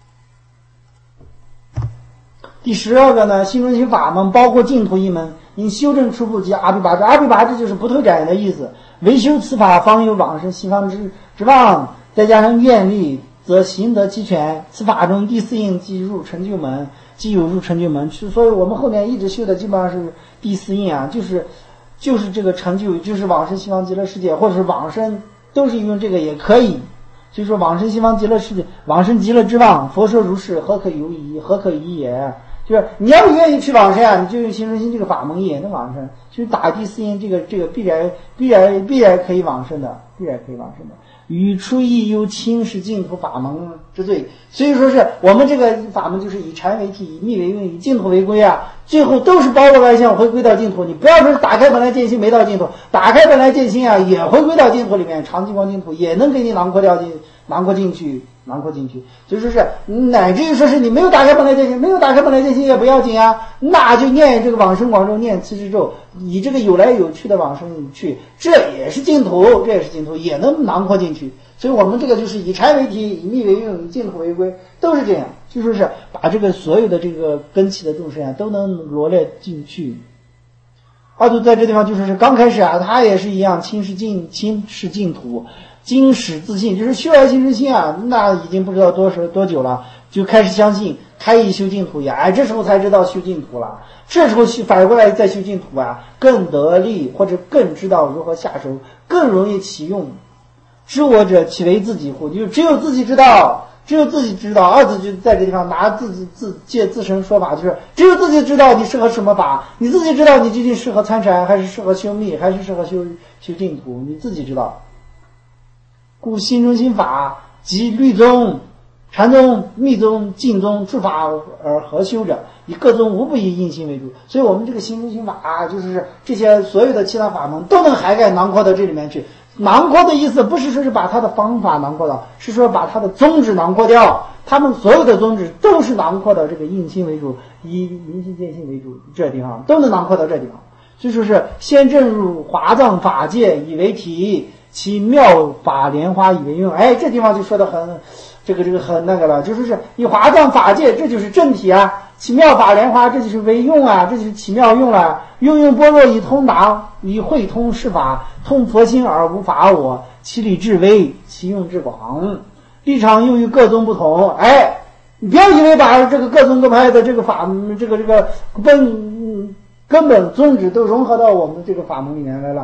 第12个呢，心中心法门包括净土一门，因修正初步及阿毗跋致，阿毗跋致就是不退转的意思。唯修此法，方有往生西方之望，再加上愿力，则行得其全。此法中第4印即有入成就门，所以我们后面一直修的基本上是第4印啊，就是这个成就，就是往生西方极乐世界，或者是往生，都是用这个也可以。所以说往生西方极乐世界，往生极乐之望，佛说如是，何可犹疑，何可疑也。就是你要是愿意去往生啊，你就用心中心这个法门也能往生，就是打第4印，这个必然可以往生的，与初一有轻视净土法门之罪。所以说是我们这个法门就是以禅为体，以密为用，以净土为归啊，最后都是包罗万象，回归到净土。你不要说打开本来见心没到净土，打开本来见心啊，也回归到净土里面，常寂光净土也能给你囊括进去。就说是乃至于说是你没有打开本来见心也不要紧啊，那就念这个往生广咒，念持之咒，以这个有来有去的往生去，这也是净土，也能囊括进去。所以我们这个就是以禅为体，以密为用，以净土为归，都是这样，就说是把这个所有的这个根器的众生啊都能罗列进去。阿杜在这地方就说是刚开始啊，他也是一样轻视净土，经始自信，就是修来心中心啊，那已经不知道多久了，就开始相信，开意修净土呀，哎，这时候才知道修净土了。这时候反过来再修净土啊，更得力，或者更知道如何下手，更容易启用。知我者岂为自己乎？就只有自己知道。二字就在这地方拿借自身说法，就是只有自己知道你适合什么法，你自己知道你究竟适合参禅，还是适合修密，还是适合修净土，你自己知道。故心中心法即律宗、禅宗、密宗、净宗诸法而合修者，以各宗无不以印心为主。所以我们这个心中心法啊，就是这些所有的其他法门都能涵盖囊括到这里面去。囊括的意思不是说是把它的方法囊括到，是说把它的宗旨囊括掉。他们所有的宗旨都是囊括到这个印心为主，以明心见性为主，这地方都能囊括到这地方。所以说是先正入华藏法界以为体，其妙法莲花以为用。哎，这地方就说的很这个很那个了，就是以华藏法界，这就是正体啊，其妙法莲花这就是为用啊，这就是奇妙用了。用般若以通达，以会通世法，通佛心而无法我，其理至微，其用至广。立场又与各宗不同。哎，你不要以为把这个各宗各派的这个法这个根本宗旨都融合到我们这个法门里面来了。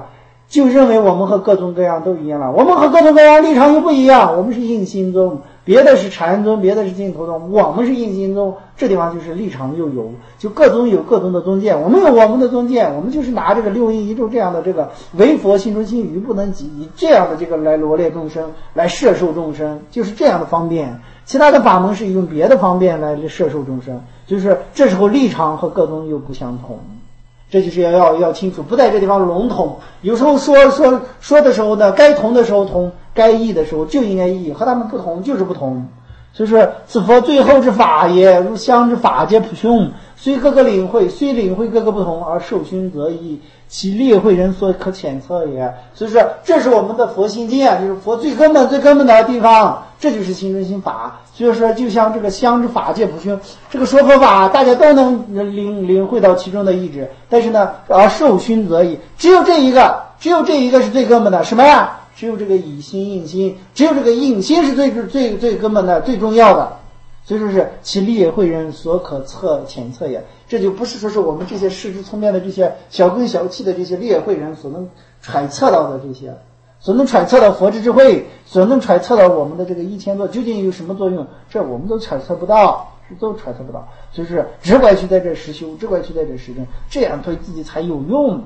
就认为我们和各宗各样都一样了。我们和各宗各样立场又不一样，我们是印心宗，别的是禅宗，别的是净土宗，我们是印心宗，这地方就是立场又有，就各宗有各宗的宗见，我们有我们的宗见，我们就是拿这个六阴一咒这样的这个唯佛心中心语不能及，以这样的这个来罗列众生，来摄受众生，就是这样的方便。其他的法门是用别的方便来摄受众生，就是这时候立场和各宗又不相同。这就是要清楚，不在这地方笼统。有时候说的时候呢，该同的时候同，该异的时候就应该异，和他们不同就是不同。所以说，此佛最后之法也，如相之法皆普凶，虽各个领会，虽领会各个不同，而受熏则异，其列会人所可浅测也。所以说，这是我们的佛心经啊，就是佛最根本的地方，这就是心中心法。所以说，就像这个相之法界普凶，这个说佛法大家都能领会到其中的意志，但是呢，而受熏则异，只有这一个是最根本的，什么呀？只有这个以心印心，只有这个印心是最根本的、最重要的。所以说是其列会人所可浅测也。这就不是说是我们这些视之聪明的这些小根小气的这些列会人所能揣测到的这些，所能揣测到佛之智慧，所能揣测到我们的这个一千作究竟有什么作用，这我们都揣测不到，都揣测不到。所以是只管去在这实修，只管去在这实证，这样对自己才有用。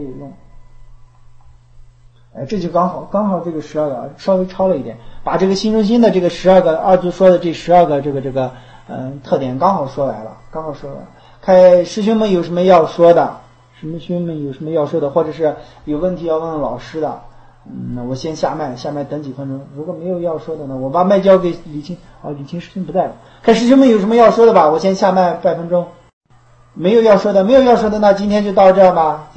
这就刚好这个12个稍微超了一点，把这个心中心的这个12个二祖说的这12个这个特点刚好说完了。看师兄们有什么要说的，或者是有问题要问老师的，那我先下麦等几分钟。如果没有要说的呢，我把麦交给李青。李青师兄不在了，看师兄们有什么要说的吧，我先下麦半分钟。没有要说的，那今天就到这吧。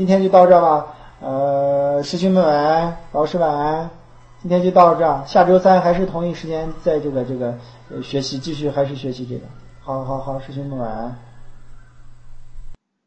师兄们晚安，老师晚安，今天就到这儿，下周3还是同一时间在这个学习，继续还是学习这个。好，师兄们晚安。